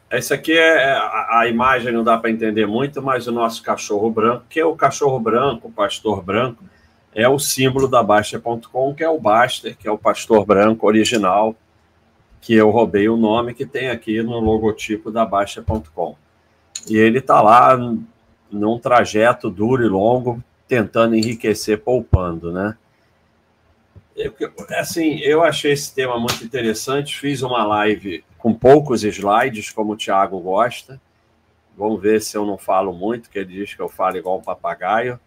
Esse aqui a imagem não dá para entender muito, mas o nosso cachorro branco, que é o cachorro branco, o pastor branco, é o símbolo da Baixa.com, que é o Baster, que é o pastor branco original, que eu roubei o nome que tem aqui no logotipo da Baixa.com. E ele está lá num trajeto duro e longo, tentando enriquecer poupando, né? Assim, eu achei esse tema muito interessante, fiz uma live com poucos slides, como o Thiago gosta. Vamos ver se eu não falo muito, que ele diz que eu falo igual um papagaio.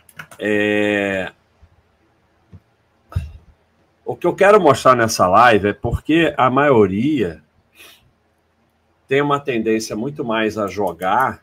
O que eu quero mostrar nessa live é porque a maioria tem uma tendência muito mais a jogar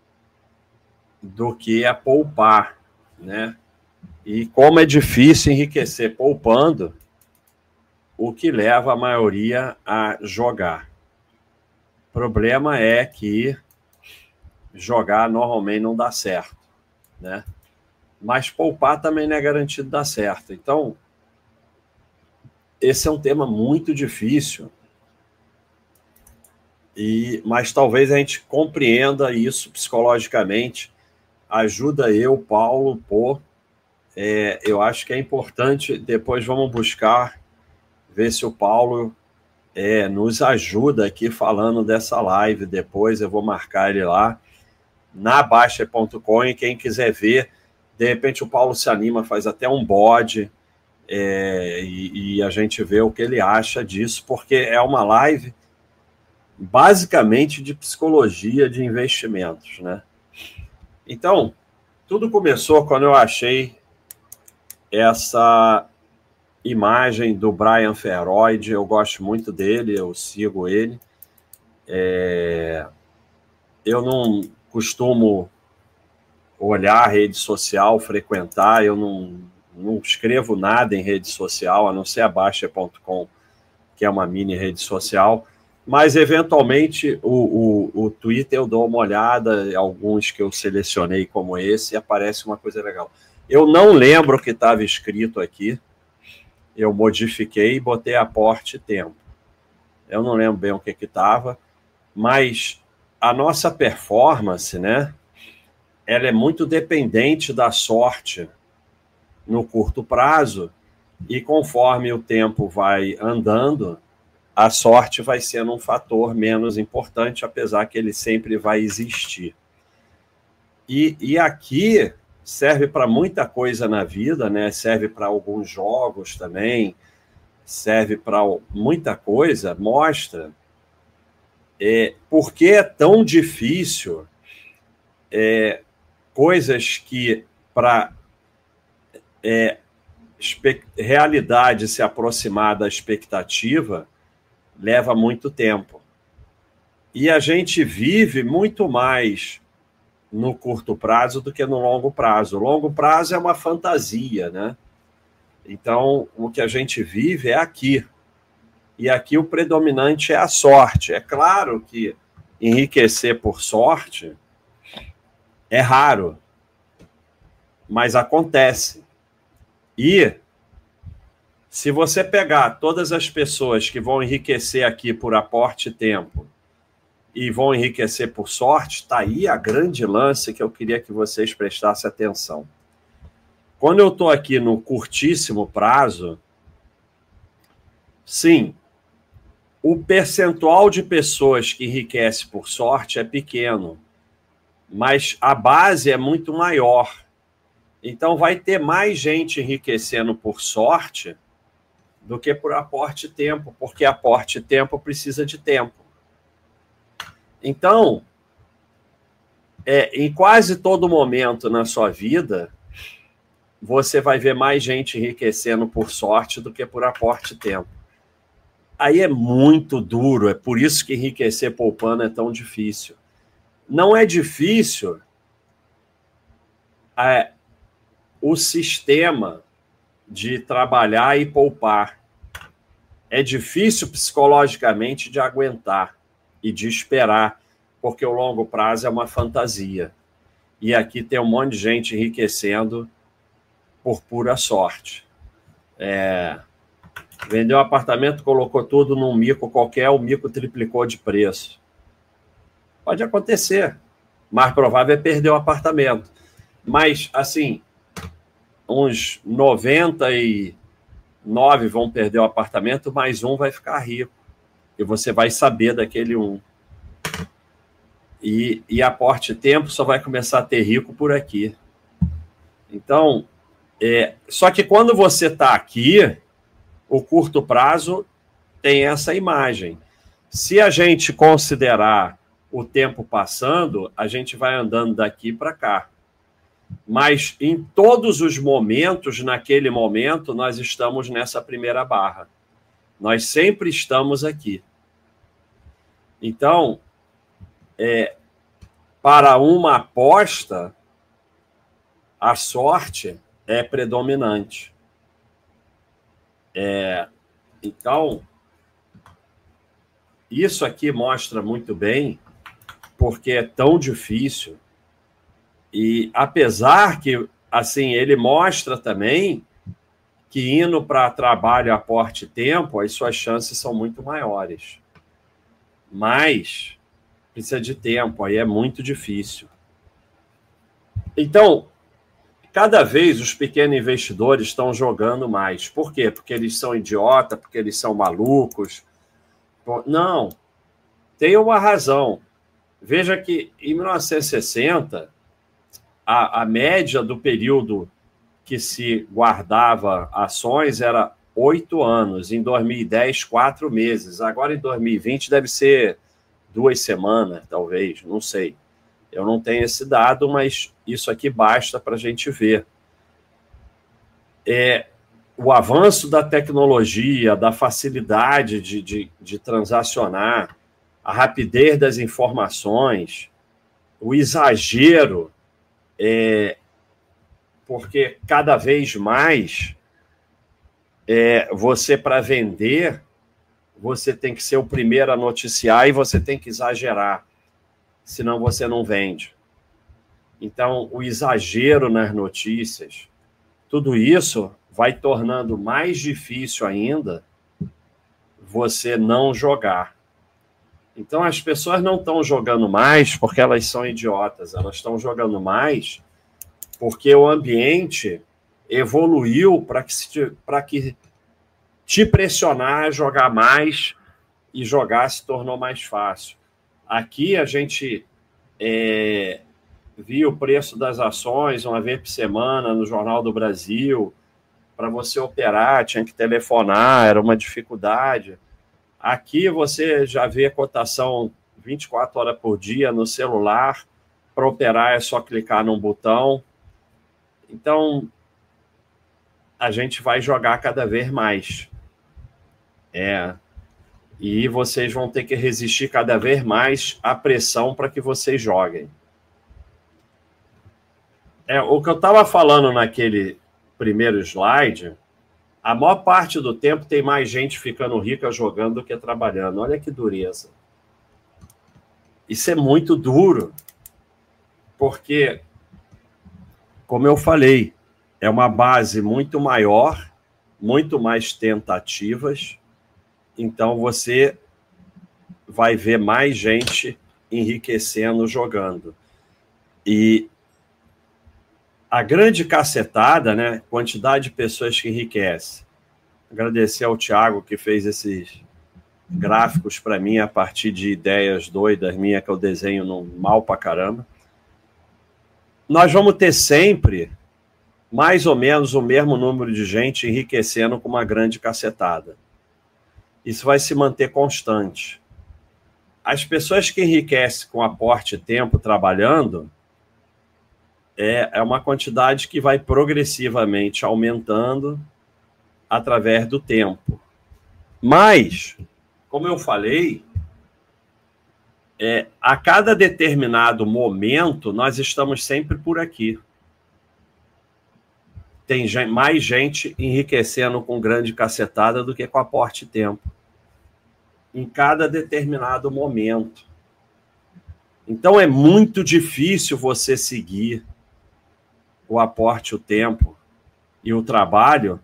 do que a poupar, né? E como é difícil enriquecer poupando, o que leva a maioria a jogar. O problema é que jogar normalmente não dá certo, né? Mas poupar também não é garantido dar certo. Então, esse é um tema muito difícil, mas talvez a gente compreenda isso psicologicamente. Ajuda eu, Paulo, eu acho que é importante. Depois vamos buscar ver se o Paulo nos ajuda aqui falando dessa live. Depois eu vou marcar ele lá na Baixa.com, e quem quiser ver, de repente o Paulo se anima, faz até um bode, e a gente vê o que ele acha disso, porque é uma live basicamente de psicologia de investimentos, né? Então, tudo começou quando eu achei essa imagem do Brian Feroid. Eu gosto muito dele, eu sigo ele. Eu não costumo olhar a rede social, frequentar, eu não escrevo nada em rede social, a não ser a Baixa.com, que é uma mini rede social, mas eventualmente o Twitter eu dou uma olhada, alguns que eu selecionei como esse, e aparece uma coisa legal. Eu não lembro o que estava escrito aqui, eu modifiquei e botei aporte tempo. Eu não lembro bem o que estava, mas a nossa performance, né, ela é muito dependente da sorte no curto prazo, e conforme o tempo vai andando, a sorte vai sendo um fator menos importante, apesar que ele sempre vai existir. E aqui serve para muita coisa na vida, né? Serve para alguns jogos também, serve para muita coisa, mostra por que é tão difícil coisas que para realidade se aproximar da expectativa leva muito tempo. E a gente vive muito mais no curto prazo do que no longo prazo. O longo prazo é uma fantasia, né? Então, o que a gente vive é aqui. E aqui o predominante é a sorte. É claro que enriquecer por sorte é raro, mas acontece. E se você pegar todas as pessoas que vão enriquecer aqui por aporte e tempo e vão enriquecer por sorte, está aí a grande lance que eu queria que vocês prestassem atenção. Quando eu estou aqui no curtíssimo prazo, sim, o percentual de pessoas que enriquece por sorte é pequeno, mas a base é muito maior. Então vai ter mais gente enriquecendo por sorte do que por aporte tempo, porque aporte tempo precisa de tempo. Então, em quase todo momento na sua vida, você vai ver mais gente enriquecendo por sorte do que por aporte tempo. Aí é muito duro, é por isso que enriquecer poupando é tão difícil. Não é difícil o sistema de trabalhar e poupar. É difícil psicologicamente de aguentar e de esperar, porque o longo prazo é uma fantasia. E aqui tem um monte de gente enriquecendo por pura sorte. Vendeu um apartamento, colocou tudo num mico qualquer, o mico triplicou de preço. Pode acontecer. Mais provável é perder o apartamento. Mas, assim, uns 99 vão perder o apartamento, mais um vai ficar rico. E você vai saber daquele um. E a Porte Tempo só vai começar a ter rico por aqui. Então, só que quando você está aqui, o curto prazo tem essa imagem. Se a gente considerar o tempo passando, a gente vai andando daqui para cá. Mas em todos os momentos, naquele momento, nós estamos nessa primeira barra. Nós sempre estamos aqui. Então, para uma aposta, a sorte é predominante. Então, isso aqui mostra muito bem porque é tão difícil. E apesar que, assim, ele mostra também que indo para trabalho a Porte Tempo, as suas chances são muito maiores. Mas precisa de tempo, aí é muito difícil. Então, cada vez os pequenos investidores estão jogando mais. Por quê? Porque eles são idiotas, porque eles são malucos. Não, tem uma razão. Veja que em 1960, a média do período que se guardava ações era 8 anos. Em 2010, 4 meses. Agora, em 2020, deve ser 2 semanas, talvez, não sei. Eu não tenho esse dado, mas isso aqui basta para a gente ver. O avanço da tecnologia, da facilidade de transacionar, a rapidez das informações, o exagero, porque cada vez mais você, para vender, você tem que ser o primeiro a noticiar e você tem que exagerar, senão você não vende. Então, o exagero nas notícias, tudo isso vai tornando mais difícil ainda você não jogar. Então, as pessoas não estão jogando mais porque elas são idiotas, elas estão jogando mais porque o ambiente evoluiu para que te pressionar a jogar mais, e jogar se tornou mais fácil. Aqui a gente via o preço das ações uma vez por semana no Jornal do Brasil. Para você operar, tinha que telefonar, era uma dificuldade. Aqui você já vê a cotação 24 horas por dia no celular. Para operar é só clicar num botão. Então, a gente vai jogar cada vez mais. E vocês vão ter que resistir cada vez mais à pressão para que vocês joguem. O que eu estava falando naquele primeiro slide, a maior parte do tempo tem mais gente ficando rica jogando do que trabalhando. Olha que dureza. Isso é muito duro, porque, como eu falei, é uma base muito maior, muito mais tentativas, então você vai ver mais gente enriquecendo jogando. E a grande cacetada, né? Quantidade de pessoas que enriquece. Agradecer ao Thiago que fez esses gráficos para mim a partir de ideias doidas minhas que eu desenho mal pra caramba. Nós vamos ter sempre mais ou menos o mesmo número de gente enriquecendo com uma grande cacetada. Isso vai se manter constante. As pessoas que enriquecem com aporte tempo trabalhando é uma quantidade que vai progressivamente aumentando através do tempo. Mas, como eu falei, a cada determinado momento, nós estamos sempre por aqui. Tem mais gente enriquecendo com grande cacetada do que com aporte tempo. Em cada determinado momento. Então, é muito difícil você seguir o aporte, o tempo e o trabalho,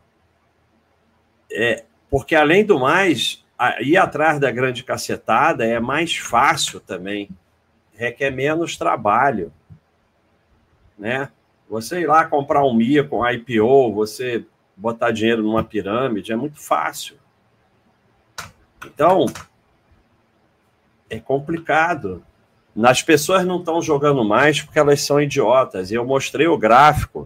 porque, além do mais, ir atrás da grande cacetada é mais fácil também, requer menos trabalho, né? Você ir lá comprar um MIA com IPO, você botar dinheiro numa pirâmide, é muito fácil. Então, é complicado. As pessoas não estão jogando mais porque elas são idiotas. E eu mostrei o gráfico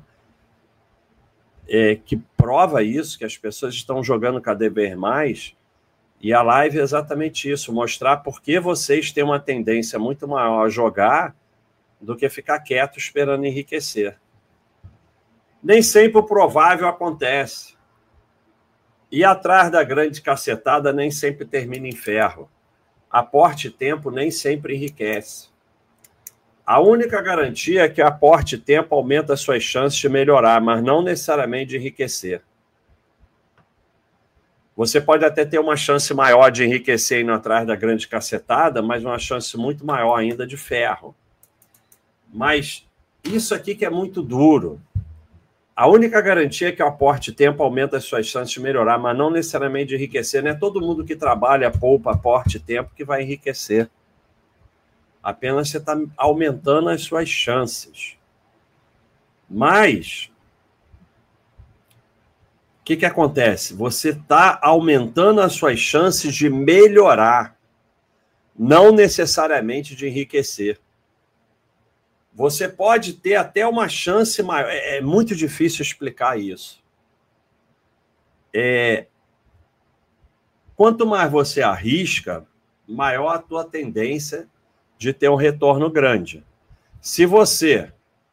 que prova isso, que as pessoas estão jogando cada vez mais. E a live é exatamente isso, mostrar por que vocês têm uma tendência muito maior a jogar do que ficar quieto esperando enriquecer. Nem sempre o provável acontece. E atrás da grande cacetada nem sempre termina em ferro. Aporte tempo nem sempre enriquece. A única garantia é que aporte tempo aumenta as suas chances de melhorar, mas não necessariamente de enriquecer. Você pode até ter uma chance maior de enriquecer indo atrás da grande cacetada, mas uma chance muito maior ainda de ferro. Mas isso aqui que é muito duro. A única garantia é que o aporte tempo aumenta as suas chances de melhorar, mas não necessariamente de enriquecer. Não é todo mundo que trabalha, poupa, aporte tempo que vai enriquecer. Apenas você está aumentando as suas chances. Mas o que acontece? Você está aumentando as suas chances de melhorar, não necessariamente de enriquecer. Você pode ter até uma chance maior. É muito difícil explicar isso. Quanto mais você arrisca, maior a tua tendência de ter um retorno grande. Se você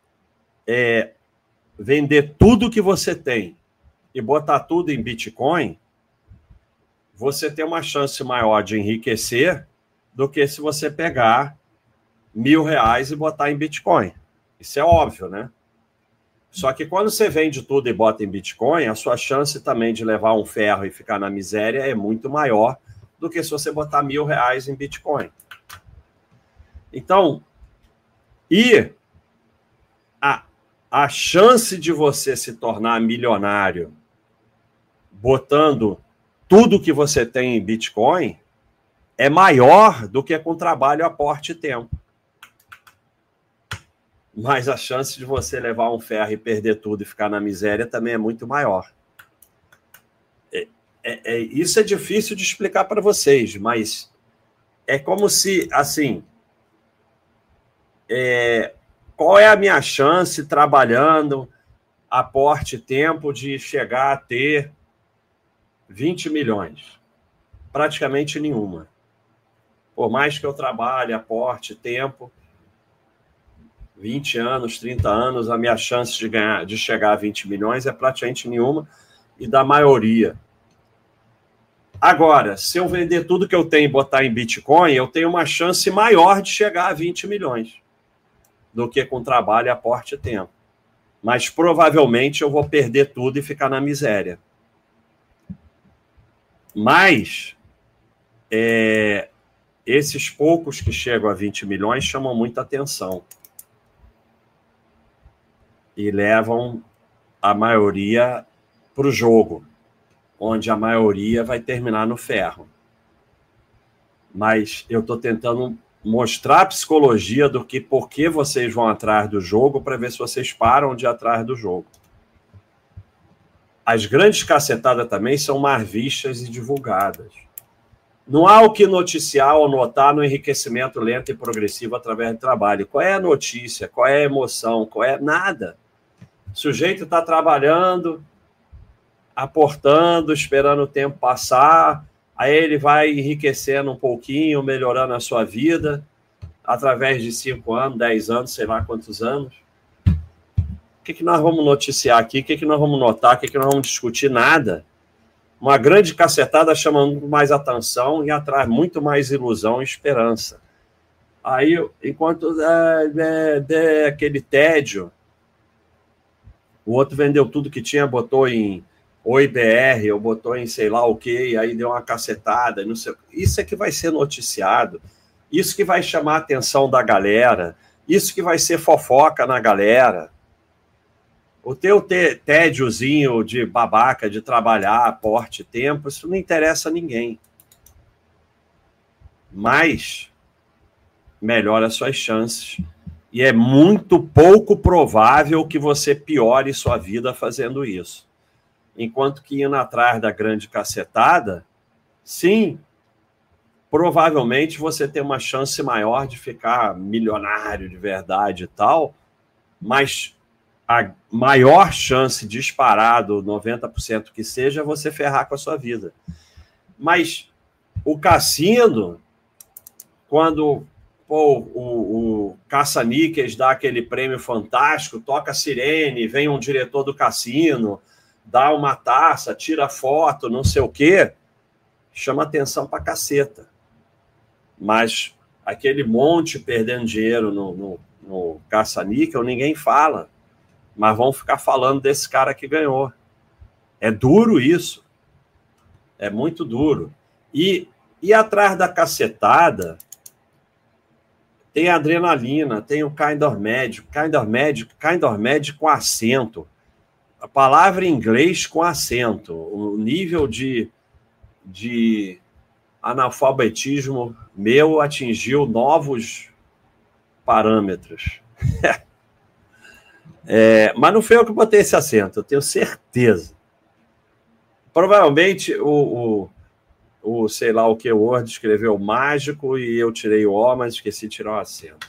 vender tudo que você tem e botar tudo em Bitcoin, você tem uma chance maior de enriquecer do que se você pegar R$1.000 e botar em Bitcoin. Isso é óbvio, né? Só que quando você vende tudo e bota em Bitcoin, a sua chance também de levar um ferro e ficar na miséria é muito maior do que se você botar R$1.000 em Bitcoin. Então, a chance de você se tornar milionário botando tudo que você tem em Bitcoin é maior do que com trabalho, aporte e tempo. Mas a chance de você levar um ferro e perder tudo e ficar na miséria também é muito maior. Isso é difícil de explicar para vocês, mas é como se, assim, qual é a minha chance trabalhando, aporte tempo, de chegar a ter 20 milhões? Praticamente nenhuma. Por mais que eu trabalhe, aporte tempo, 20 anos, 30 anos, a minha chance de chegar a 20 milhões é praticamente nenhuma, e da maioria. Agora, se eu vender tudo que eu tenho e botar em Bitcoin, eu tenho uma chance maior de chegar a 20 milhões do que com trabalho, aporte e tempo. Mas provavelmente eu vou perder tudo e ficar na miséria. Mas esses poucos que chegam a 20 milhões chamam muita atenção. E levam a maioria para o jogo, onde a maioria vai terminar no ferro. Mas eu estou tentando mostrar a psicologia do que por que vocês vão atrás do jogo, para ver se vocês param de ir atrás do jogo. As grandes cacetadas também são mais vistas e divulgadas. Não há o que noticiar ou notar no enriquecimento lento e progressivo através do trabalho. Qual é a notícia? Qual é a emoção? Qual é nada? O sujeito está trabalhando, aportando, esperando o tempo passar, aí ele vai enriquecendo um pouquinho, melhorando a sua vida, através de 5 anos, 10 anos, sei lá quantos anos. O que nós vamos noticiar aqui? O que nós vamos notar? O que nós vamos discutir? Nada. Uma grande cacetada chama muito mais atenção e atrai muito mais ilusão e esperança. Aí, enquanto aquele tédio, o outro vendeu tudo que tinha, botou em OIBR, ou botou em sei lá o quê, e aí deu uma cacetada. Não sei. Isso é que vai ser noticiado. Isso que vai chamar a atenção da galera. Isso que vai ser fofoca na galera. O teu tédiozinho de babaca, de trabalhar, aporte, tempo, isso não interessa a ninguém. Mas melhora as suas chances. E é muito pouco provável que você piore sua vida fazendo isso. Enquanto que indo atrás da grande cacetada, sim, provavelmente você tem uma chance maior de ficar milionário de verdade e tal, mas a maior chance disparado, 90% que seja, é você ferrar com a sua vida. Mas o cassino, quando o caça-níqueis dá aquele prêmio fantástico, toca a sirene, vem um diretor do cassino, dá uma taça, tira foto, não sei o quê, chama atenção pra caceta. Mas aquele monte perdendo dinheiro no caça-níquel, ninguém fala. Mas vão ficar falando desse cara que ganhou. É duro isso. É muito duro. E atrás da cacetada tem a adrenalina, tem o kind of magic. Kind of magic com acento. A palavra em inglês com acento. O nível de analfabetismo meu atingiu novos parâmetros. Mas não foi eu que botei esse acento, eu tenho certeza. Provavelmente o sei lá o que, o Word escreveu mágico e eu tirei o O, mas esqueci de tirar o acento.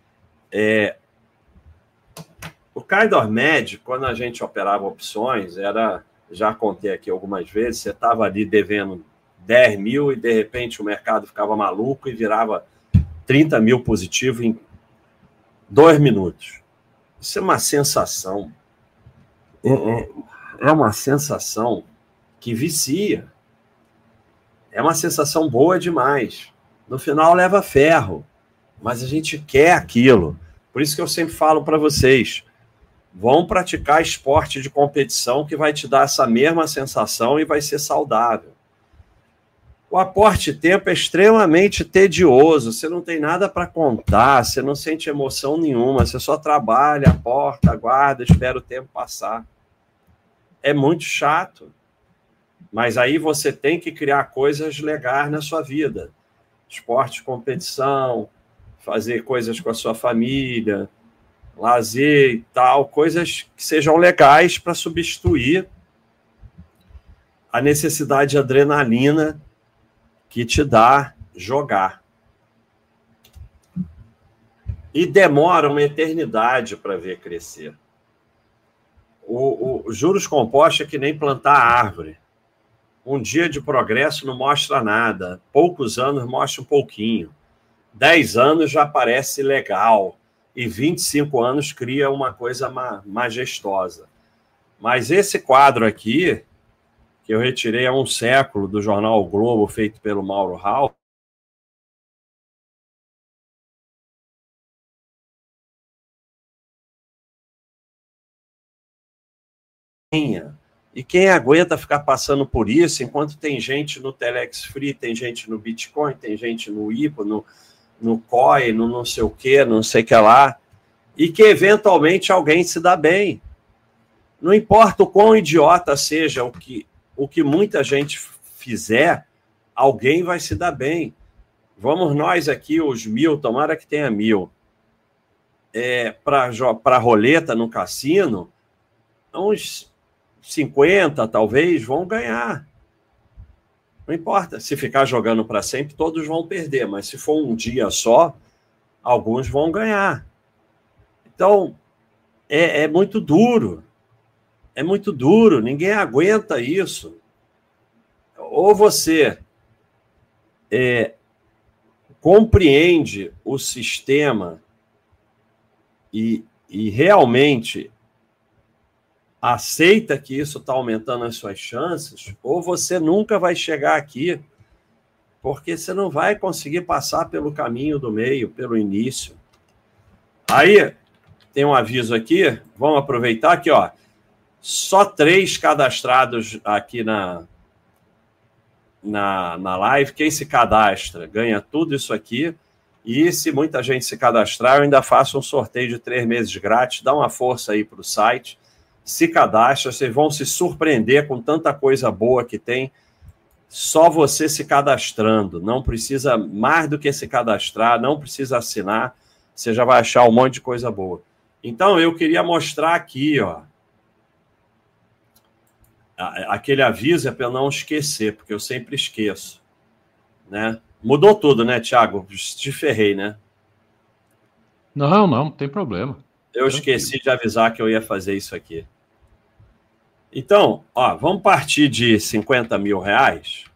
O kind of magic, quando a gente operava opções, já contei aqui algumas vezes, você estava ali devendo 10 mil e de repente o mercado ficava maluco e virava 30 mil positivo em 2 minutos. Isso é uma sensação. É uma sensação que vicia. É uma sensação boa demais. No final leva ferro, mas a gente quer aquilo. Por isso que eu sempre falo para vocês, vão praticar esporte de competição que vai te dar essa mesma sensação e vai ser saudável. O aporte-tempo é extremamente tedioso, você não tem nada para contar, você não sente emoção nenhuma, você só trabalha, aporta, aguarda, espera o tempo passar. É muito chato. Mas aí você tem que criar coisas legais na sua vida. Esporte de competição, fazer coisas com a sua família, lazer e tal, coisas que sejam legais para substituir a necessidade de adrenalina que te dá jogar. E demora uma eternidade para ver crescer. O juros compostos é que nem plantar árvore. Um dia de progresso não mostra nada. Poucos anos mostra um pouquinho. 10 anos já parece legal. E 25 anos cria uma coisa majestosa. Mas esse quadro aqui, que eu retirei há um século do jornal O Globo, feito pelo Mauro Rau, e quem aguenta ficar passando por isso, enquanto tem gente no Telex Free, tem gente no Bitcoin, tem gente no IPO, no COI, no não sei o que, não sei o que lá, e que eventualmente alguém se dá bem. Não importa o quão idiota seja o que muita gente fizer, alguém vai se dar bem. Vamos nós aqui, os 1000, tomara que tenha 1000, para roleta no cassino, uns 50, talvez, vão ganhar. Não importa. Se ficar jogando para sempre, todos vão perder. Mas se for um dia só, alguns vão ganhar. Então, é muito duro. É muito duro. Ninguém aguenta isso. Ou você compreende o sistema e realmente aceita que isso está aumentando as suas chances, ou você nunca vai chegar aqui, porque você não vai conseguir passar pelo caminho do meio, pelo início. Aí, tem um aviso aqui, vamos aproveitar aqui, ó. Só 3 cadastrados aqui na live. Quem se cadastra ganha tudo isso aqui. E se muita gente se cadastrar, eu ainda faço um sorteio de 3 meses grátis. Dá uma força aí para o site. Se cadastra, vocês vão se surpreender com tanta coisa boa que tem Só você se cadastrando. Não precisa mais do que se cadastrar, não precisa assinar. Você já vai achar um monte de coisa boa. Então, eu queria mostrar aqui, ó. Aquele aviso é para eu não esquecer, porque eu sempre esqueço, né? Mudou tudo, né, Thiago? Te ferrei, né? Não tem problema. Eu esqueci de avisar que eu ia fazer isso aqui. Então, ó, vamos partir de 50 mil reais.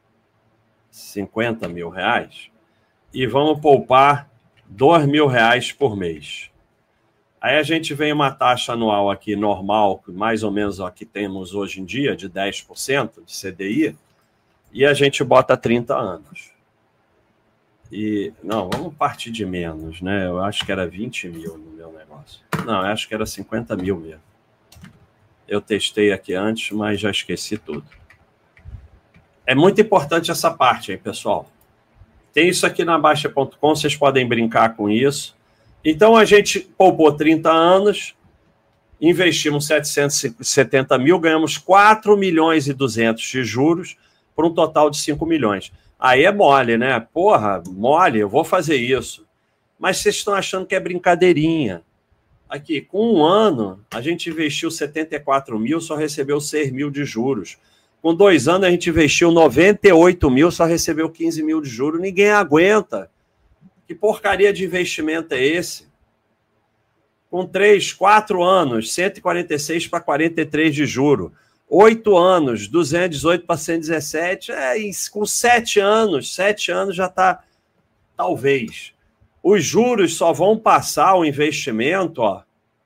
50 mil reais. E vamos poupar 2 mil reais por mês. Aí a gente vem uma taxa anual aqui normal, mais ou menos a que temos hoje em dia, de 10% de CDI, e a gente bota 30 anos. E, não, vamos partir de menos, né? Eu acho que era 20 mil no meu negócio. Não, eu acho que era 50 mil mesmo. Eu testei aqui antes, mas já esqueci tudo. É muito importante essa parte aí, pessoal. Tem isso aqui na Baixa.com, vocês podem brincar com isso. Então, a gente poupou 30 anos, investimos 770 mil, ganhamos 4 milhões e 200 de juros, por um total de 5 milhões. Aí é mole, né? Porra, mole, eu vou fazer isso. Mas vocês estão achando que é brincadeirinha. Aqui, com um ano, a gente investiu 74 mil, só recebeu 6 mil de juros. Com 2 anos, a gente investiu 98 mil, só recebeu 15 mil de juros. Ninguém aguenta. Que porcaria de investimento é esse? Com 3, 4 anos, 146 para 43 de juro. 8 anos, 218 para 117. Com 7 anos já está, talvez. Os juros só vão passar o investimento, ó,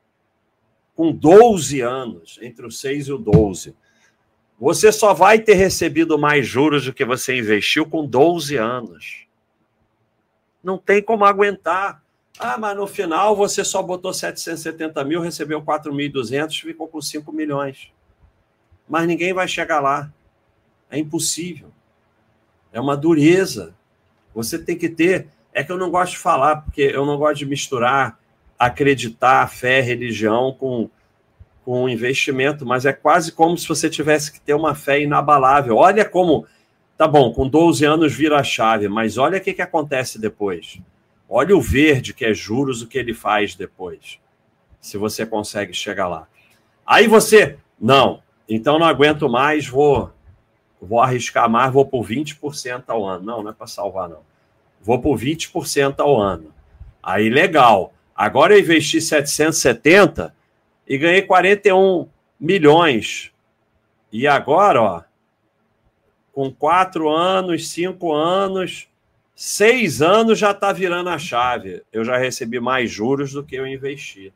com 12 anos, entre o 6 e o 12. Você só vai ter recebido mais juros do que você investiu com 12 anos. Não tem como aguentar. Ah, mas no final você só botou 770 mil, recebeu 4.200, ficou com 5 milhões. Mas ninguém vai chegar lá. É impossível. É uma dureza. Você tem que ter... É que eu não gosto de falar, porque eu não gosto de misturar acreditar, fé, religião com investimento, mas é quase como se você tivesse que ter uma fé inabalável. Olha como... Tá bom, com 12 anos vira a chave, mas olha o que acontece depois. Olha o verde, que é juros, o que ele faz depois. Se você consegue chegar lá. Aí você... Não, então não aguento mais, vou arriscar mais, vou por 20% ao ano. Não é para salvar, não. Vou por 20% ao ano. Aí, legal. Agora eu investi 770 e ganhei 41 milhões. E agora, ó, com 4 anos, 5 anos, 6 anos já está virando a chave. Eu já recebi mais juros do que eu investi.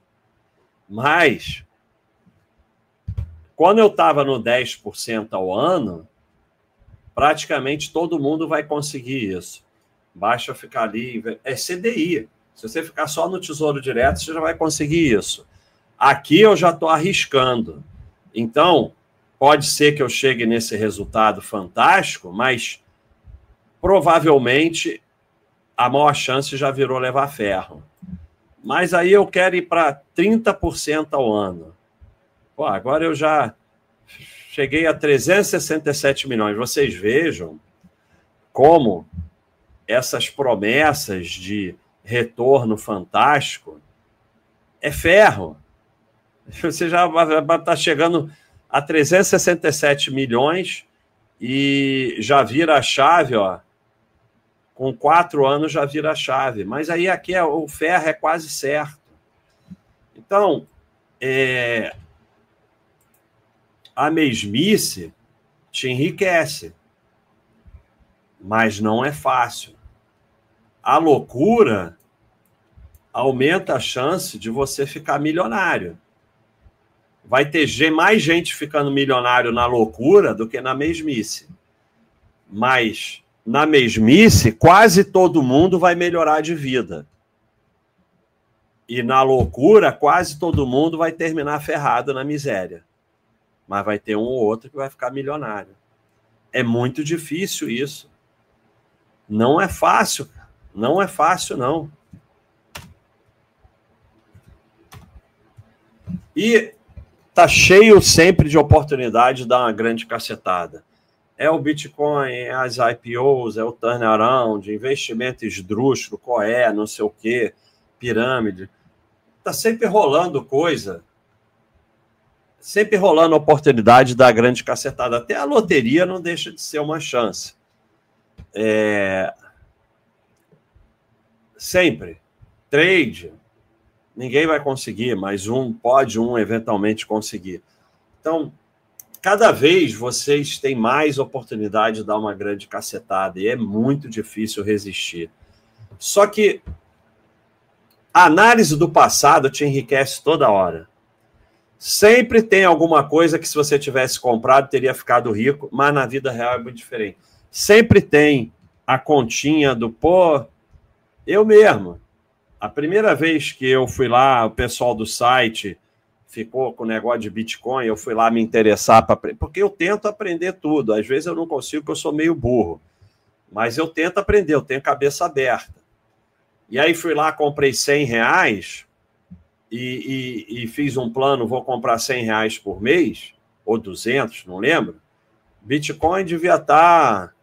Mas, quando eu estava no 10% ao ano, praticamente todo mundo vai conseguir isso. Basta ficar ali. É CDI. Se você ficar só no Tesouro Direto, você já vai conseguir isso. Aqui eu já estou arriscando. Então, pode ser que eu chegue nesse resultado fantástico, mas provavelmente a maior chance já virou levar ferro. Mas aí eu quero ir para 30% ao ano. Pô, agora eu já cheguei a 367 milhões. Vocês vejam como essas promessas de retorno fantástico é ferro. Você já está chegando a 367 milhões e já vira a chave, ó. Com 4 anos já vira a chave. Mas aí aqui o ferro é quase certo. Então, a mesmice te enriquece, mas não é fácil. A loucura aumenta a chance de você ficar milionário. Vai ter mais gente ficando milionário na loucura do que na mesmice. Mas na mesmice, quase todo mundo vai melhorar de vida. E na loucura, quase todo mundo vai terminar ferrado na miséria. Mas vai ter um ou outro que vai ficar milionário. É muito difícil isso. Não é fácil. Não é fácil, não. E tá cheio sempre de oportunidade de dar uma grande cacetada. É o Bitcoin, é as IPOs, é o turnaround, investimento esdrúxulo, não sei o quê, pirâmide. Está sempre rolando coisa, sempre rolando oportunidade da grande cacetada. Até a loteria não deixa de ser uma chance. Sempre. Trade, ninguém vai conseguir, mas pode eventualmente conseguir. Então, cada vez vocês têm mais oportunidade de dar uma grande cacetada e é muito difícil resistir. Só que a análise do passado te enriquece toda hora. Sempre tem alguma coisa que se você tivesse comprado teria ficado rico, mas na vida real é muito diferente. Sempre tem a continha do, eu mesmo. A primeira vez que eu fui lá, o pessoal do site ficou com o negócio de Bitcoin, eu fui lá me interessar, porque eu tento aprender tudo. Às vezes eu não consigo, porque eu sou meio burro. Mas eu tento aprender, eu tenho cabeça aberta. E aí fui lá, comprei R$100 e fiz um plano, vou comprar R$100 por mês, ou 200, não lembro. Bitcoin devia estar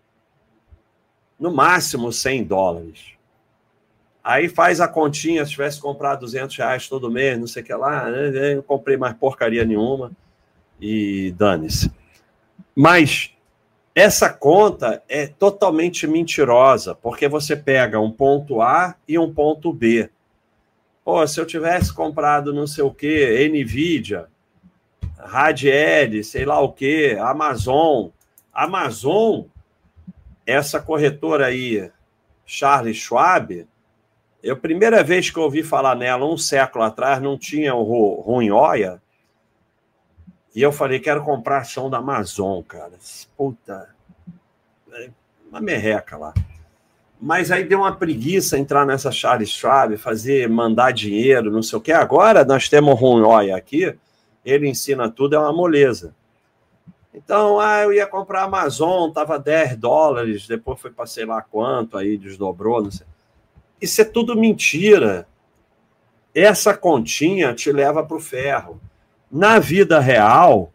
no máximo $100. Aí faz a continha, se tivesse comprado R$200 todo mês, não sei o que lá, eu comprei mais porcaria nenhuma e dane-se. Mas essa conta é totalmente mentirosa, porque você pega um ponto A e um ponto B. Se eu tivesse comprado não sei o que, Nvidia, Radiel, sei lá o que, Amazon, essa corretora aí, Charles Schwab, a primeira vez que eu ouvi falar nela, um século atrás, não tinha o Runhoia, e eu falei, quero comprar ação da Amazon, cara. Puta, uma merreca lá. Mas aí deu uma preguiça entrar nessa Charles Schwab, mandar dinheiro, não sei o quê. Agora nós temos o Runhoia aqui, ele ensina tudo, é uma moleza. Então, eu ia comprar a Amazon, estava $10, depois foi para sei lá quanto, aí desdobrou, não sei. Isso é tudo mentira. Essa continha te leva para o ferro. Na vida real,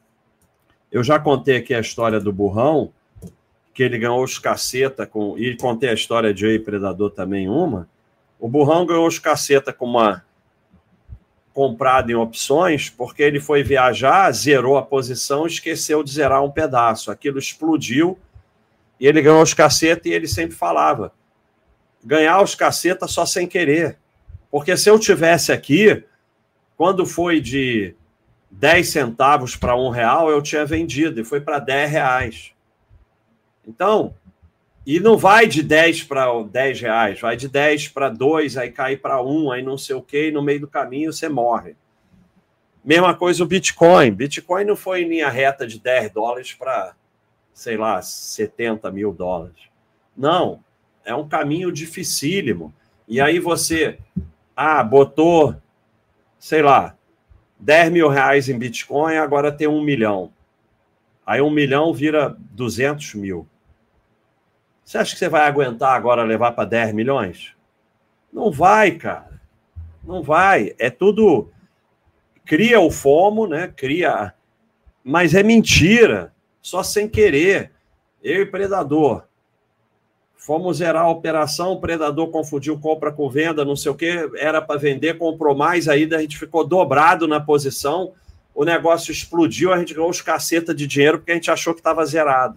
eu já contei aqui a história do burrão, que ele ganhou os caceta com... E contei a história de Eu e Predador também, uma. O burrão ganhou os caceta com uma comprada em opções, porque ele foi viajar, zerou a posição, esqueceu de zerar um pedaço. Aquilo explodiu, e ele ganhou os caceta, e ele sempre falava, ganhar os caceta só sem querer. Porque se eu tivesse aqui, quando foi de 10 centavos para R$1, eu tinha vendido, e foi para R$10. Então, e não vai de 10 para R$10, vai de 10 para 2, aí cai para 1, aí não sei o quê, e no meio do caminho você morre. Mesma coisa o Bitcoin. Bitcoin não foi em linha reta de $10 para, sei lá, $70 mil. Não, é um caminho dificílimo. E aí você, botou, sei lá, R$10 mil em Bitcoin, agora tem 1 milhão. Aí 1 milhão vira 200 mil. Você acha que você vai aguentar agora levar para 10 milhões? Não vai, cara. Não vai. É tudo... Cria o FOMO, né? Cria... Mas é mentira. Só sem querer. Eu e Predador. Fomos zerar a operação, o Predador confundiu compra com venda, não sei o quê. Era para vender, comprou mais, aí a gente ficou dobrado na posição. O negócio explodiu, a gente ganhou os caceta de dinheiro porque a gente achou que estava zerado.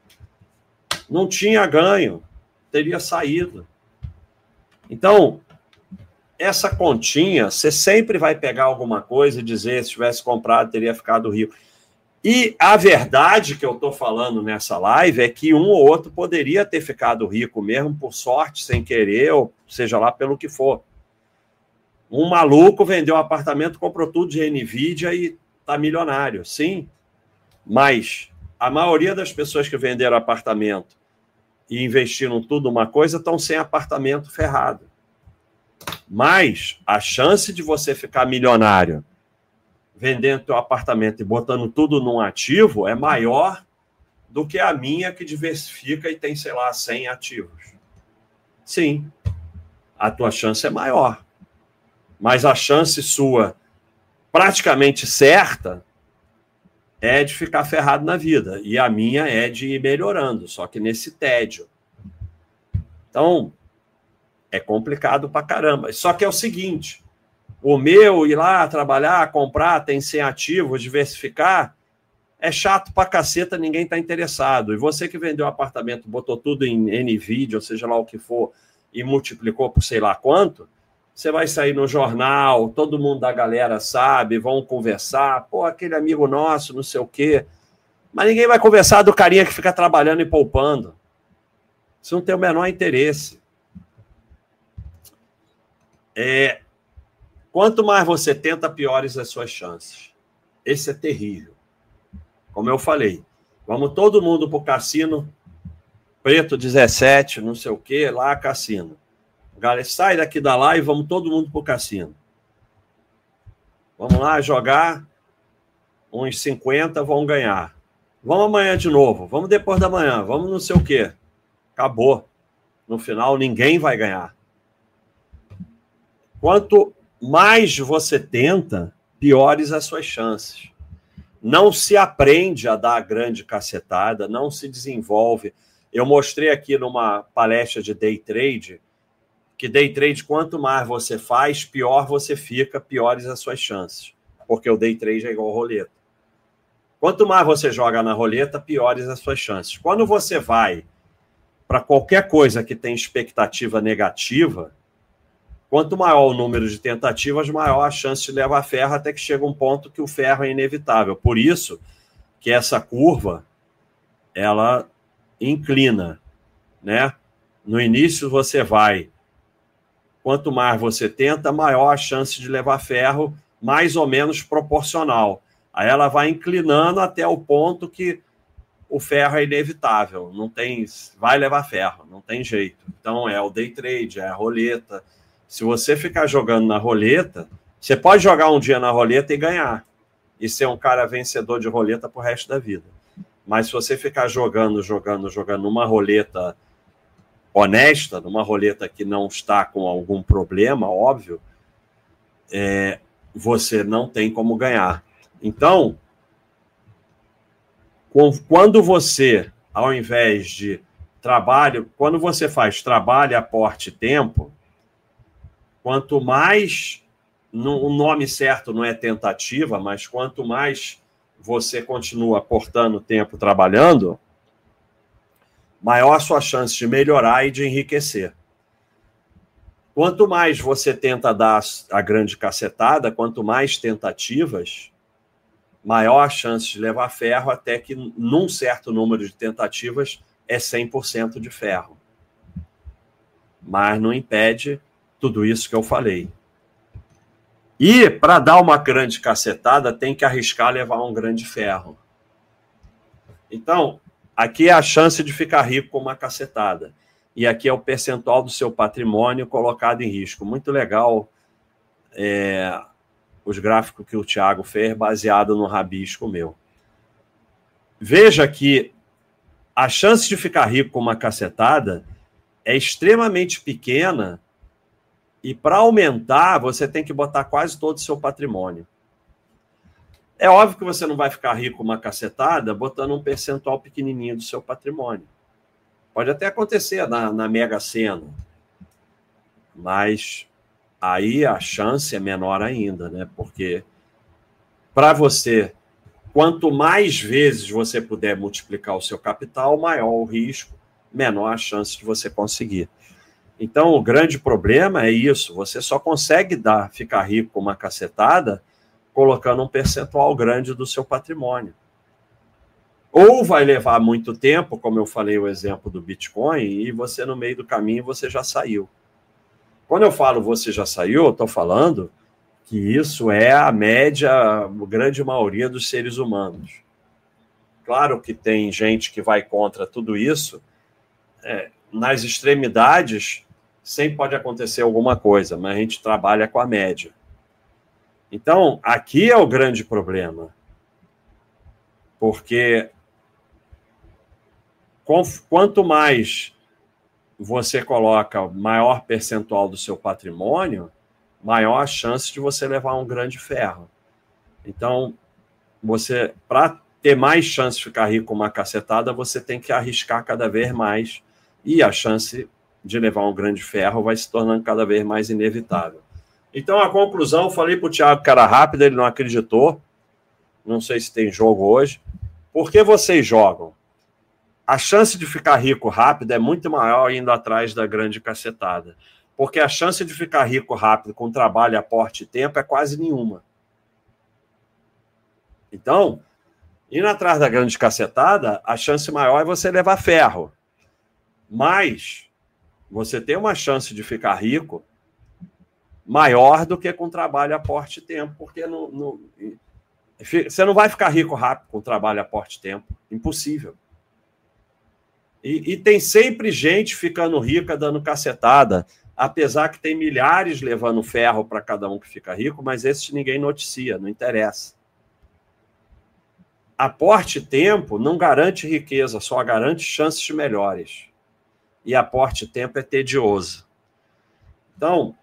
Não tinha ganho, teria saído. Então, essa continha, você sempre vai pegar alguma coisa e dizer, se tivesse comprado, teria ficado rico. E a verdade que eu estou falando nessa live é que um ou outro poderia ter ficado rico mesmo, por sorte, sem querer, ou seja lá pelo que for. Um maluco vendeu um apartamento, comprou tudo de Nvidia e está milionário, sim. Mas a maioria das pessoas que venderam apartamento e investiram tudo numa coisa estão sem apartamento ferrado. Mas a chance de você ficar milionário vendendo teu apartamento e botando tudo num ativo é maior do que a minha que diversifica e tem, sei lá, 100 ativos. Sim, a tua chance é maior. Mas a chance sua praticamente certa é de ficar ferrado na vida. E a minha é de ir melhorando, só que nesse tédio. Então, é complicado pra caramba. Só que é o seguinte, o meu ir lá trabalhar, comprar, tem ser ativo, diversificar, é chato pra caceta, ninguém tá interessado. E você que vendeu um apartamento, botou tudo em NVIDIA, ou seja lá o que for, e multiplicou por sei lá quanto, você vai sair no jornal, todo mundo da galera sabe, vão conversar, pô, aquele amigo nosso, não sei o quê. Mas ninguém vai conversar do carinha que fica trabalhando e poupando. Isso não tem o menor interesse. Quanto mais você tenta, piores as suas chances. Esse é terrível. Como eu falei, vamos todo mundo para o cassino, Preto 17, não sei o quê, lá cassino. Galera, sai daqui da lá e vamos todo mundo para o cassino. Vamos lá jogar, uns 50 vão ganhar. Vamos amanhã de novo, vamos depois da manhã, vamos não sei o quê. Acabou. No final, ninguém vai ganhar. Quanto mais você tenta, piores as suas chances. Não se aprende a dar grande cacetada, não se desenvolve. Eu mostrei aqui numa palestra de day trade, que day trade, quanto mais você faz, pior você fica, piores as suas chances. Porque o day trade é igual roleta. Quanto mais você joga na roleta, piores as suas chances. Quando você vai para qualquer coisa que tem expectativa negativa, quanto maior o número de tentativas, maior a chance de levar ferro, até que chega um ponto que o ferro é inevitável. Por isso que essa curva, ela inclina, né? No início você vai, quanto mais você tenta, maior a chance de levar ferro, mais ou menos proporcional. Aí ela vai inclinando até o ponto que o ferro é inevitável, não tem, vai levar ferro, não tem jeito. Então é o day trade, é a roleta. Se você ficar jogando na roleta, você pode jogar um dia na roleta e ganhar, e ser um cara vencedor de roleta pro resto da vida. Mas se você ficar jogando numa roleta honesta, numa roleta que não está com algum problema, óbvio, você não tem como ganhar. Então, quando você, ao invés de trabalho, quando você faz trabalho, aporte tempo, quanto mais, o nome certo não é tentativa, mas quanto mais você continua aportando tempo trabalhando, maior a sua chance de melhorar e de enriquecer. Quanto mais você tenta dar a grande cacetada, quanto mais tentativas, maior a chance de levar ferro, até que num certo número de tentativas é 100% de ferro. Mas não impede tudo isso que eu falei. E para dar uma grande cacetada, tem que arriscar levar um grande ferro. Então, aqui é a chance de ficar rico com uma cacetada. E aqui é o percentual do seu patrimônio colocado em risco. Muito legal os gráficos que o Thiago fez, baseado no rabisco meu. Veja que a chance de ficar rico com uma cacetada é extremamente pequena, e para aumentar, você tem que botar quase todo o seu patrimônio. É óbvio que você não vai ficar rico com uma cacetada botando um percentual pequenininho do seu patrimônio. Pode até acontecer na Mega Sena, mas aí a chance é menor ainda, né? Porque para você, quanto mais vezes você puder multiplicar o seu capital, maior o risco, menor a chance de você conseguir. Então, o grande problema é isso, você só consegue ficar rico com uma cacetada colocando um percentual grande do seu patrimônio. Ou vai levar muito tempo, como eu falei o exemplo do Bitcoin, e você no meio do caminho você já saiu. Quando eu falo você já saiu, eu estou falando que isso é a média, a grande maioria dos seres humanos. Claro que tem gente que vai contra tudo isso, nas extremidades sempre pode acontecer alguma coisa, mas a gente trabalha com a média. Então, aqui é o grande problema. Porque quanto mais você coloca maior percentual do seu patrimônio, maior a chance de você levar um grande ferro. Então, para ter mais chance de ficar rico com uma cacetada, você tem que arriscar cada vez mais. E a chance de levar um grande ferro vai se tornando cada vez mais inevitável. Então, a conclusão, falei para o Thiago que era rápido, ele não acreditou. Não sei se tem jogo hoje. Por que vocês jogam? A chance de ficar rico rápido é muito maior indo atrás da grande cacetada. Porque a chance de ficar rico rápido com trabalho, aporte e tempo é quase nenhuma. Então, indo atrás da grande cacetada, a chance maior é você levar ferro. Mas você tem uma chance de ficar rico maior do que com trabalho, aporte e tempo. Porque você não vai ficar rico rápido com trabalho, aporte e tempo. Impossível. E tem sempre gente ficando rica dando cacetada, apesar que tem milhares levando ferro para cada um que fica rico, mas esses ninguém noticia, não interessa. Aporte e tempo não garante riqueza, só garante chances melhores. E aporte e tempo é tedioso. Então,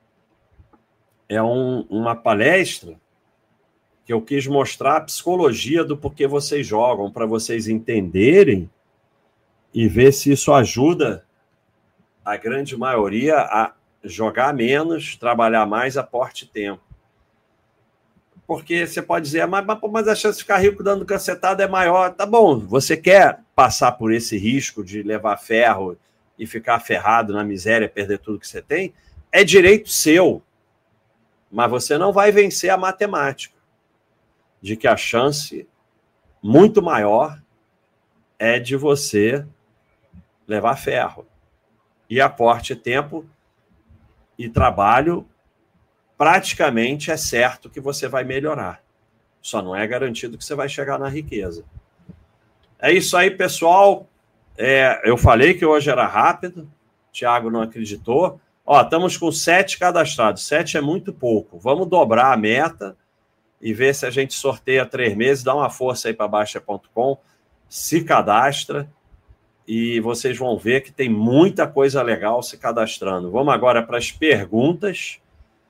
é uma palestra que eu quis mostrar a psicologia do porquê vocês jogam, para vocês entenderem e ver se isso ajuda a grande maioria a jogar menos, trabalhar mais, aporte e tempo. Porque você pode dizer, mas a chance de ficar rico dando cacetada é maior. Tá bom, você quer passar por esse risco de levar ferro e ficar ferrado na miséria, perder tudo que você tem? É direito seu. Mas você não vai vencer a matemática de que a chance muito maior é de você levar ferro. E aporte tempo e trabalho, praticamente é certo que você vai melhorar. Só não é garantido que você vai chegar na riqueza. É isso aí, pessoal. Eu falei que hoje era rápido. O Thiago não acreditou. Estamos com 7 cadastrados. 7 é muito pouco. Vamos dobrar a meta e ver se a gente sorteia 3 meses. Dá uma força aí para Baixa.com. Se cadastra. E vocês vão ver que tem muita coisa legal se cadastrando. Vamos agora para as perguntas.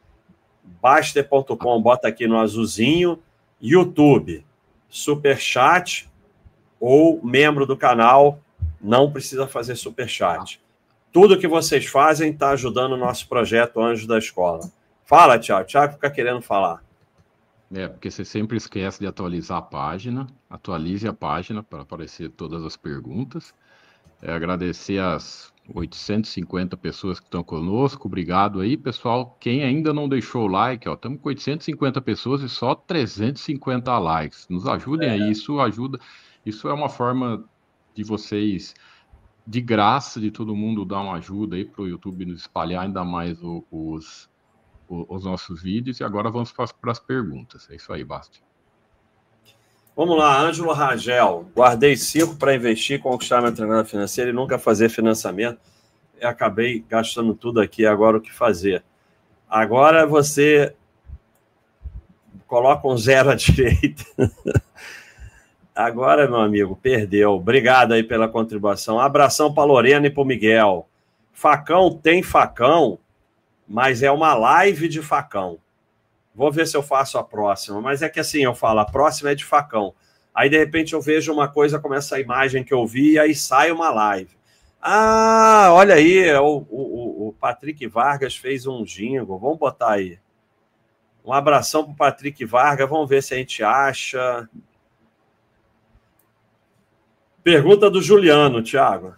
Baster.com, bota aqui no azulzinho. YouTube, superchat ou membro do canal, não precisa fazer superchat. Tudo que vocês fazem está ajudando o nosso projeto Anjos da Escola. Fala, Thiago. Thiago fica querendo falar. Porque você sempre esquece de atualizar a página. Atualize a página para aparecer todas as perguntas. Agradecer as 850 pessoas que estão conosco. Obrigado aí, pessoal. Quem ainda não deixou o like, estamos com 850 pessoas e só 350 likes. Nos ajudem aí, isso ajuda. Isso é uma forma de vocês, de graça, de todo mundo dar uma ajuda aí para o YouTube nos espalhar ainda mais os nossos vídeos. E agora vamos para as perguntas. É isso aí, Basti. Vamos lá, Ângelo Rangel. Guardei 5 para investir, conquistar minha treinada financeira e nunca fazer financiamento. Eu acabei gastando tudo aqui, agora o que fazer? Agora você coloca um 0 à direita. Agora, meu amigo, perdeu. Obrigado aí pela contribuição. Abração para Lorena e para o Miguel. Facão tem facão, mas é uma live de facão. Vou ver se eu faço a próxima. Mas é que assim, eu falo, a próxima é de facão. Aí, de repente, eu vejo uma coisa como essa imagem que eu vi, e aí sai uma live. Olha aí, o Patrick Vargas fez um jingle. Vamos botar aí. Um abração para o Patrick Vargas. Vamos ver se a gente acha. Pergunta do Juliano, Thiago.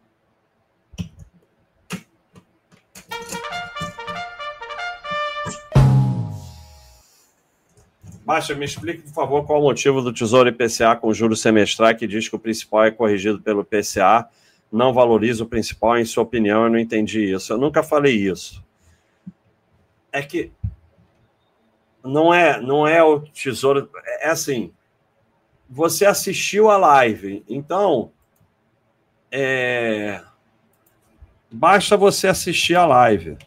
Baixa, me explique, por favor, qual o motivo do Tesouro IPCA com juros semestrais que diz que o principal é corrigido pelo IPCA, não valoriza o principal, em sua opinião, eu não entendi isso. Eu nunca falei isso. É que não é o Tesouro... É assim, você assistiu a live, então basta você assistir a live.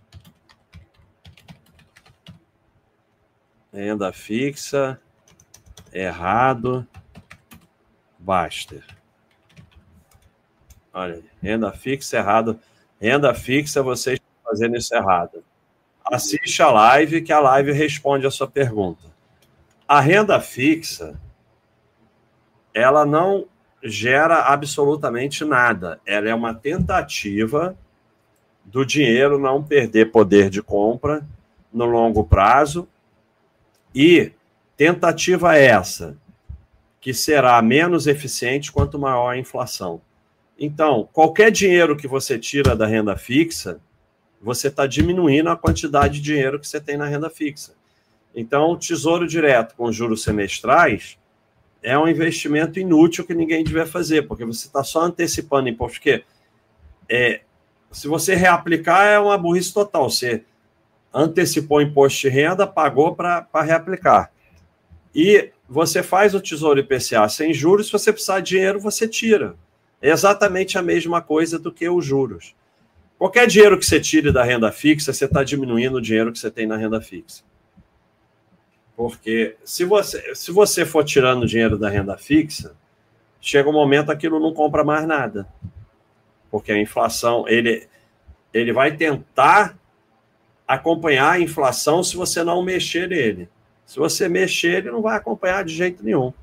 Renda fixa, errado, Baster. Olha aí, renda fixa, errado. Renda fixa, vocês estão fazendo isso errado. Assiste a live, que a live responde a sua pergunta. A renda fixa ela não gera absolutamente nada. Ela é uma tentativa do dinheiro não perder poder de compra no longo prazo, e tentativa essa que será menos eficiente quanto maior a inflação. Então, qualquer dinheiro que você tira da renda fixa, você está diminuindo a quantidade de dinheiro que você tem na renda fixa. Então, o Tesouro Direto com juros semestrais é um investimento inútil que ninguém devia fazer, porque você está só antecipando imposto. Porque se você reaplicar, é uma burrice total. Você antecipou o imposto de renda, pagou para reaplicar. E você faz o Tesouro IPCA sem juros, se você precisar de dinheiro, você tira. É exatamente a mesma coisa do que os juros. Qualquer dinheiro que você tire da renda fixa, você está diminuindo o dinheiro que você tem na renda fixa. Porque se você for tirando dinheiro da renda fixa, chega um momento que aquilo não compra mais nada. Porque a inflação, ele vai tentar acompanhar a inflação se você não mexer nele. Se você mexer, ele não vai acompanhar de jeito nenhum.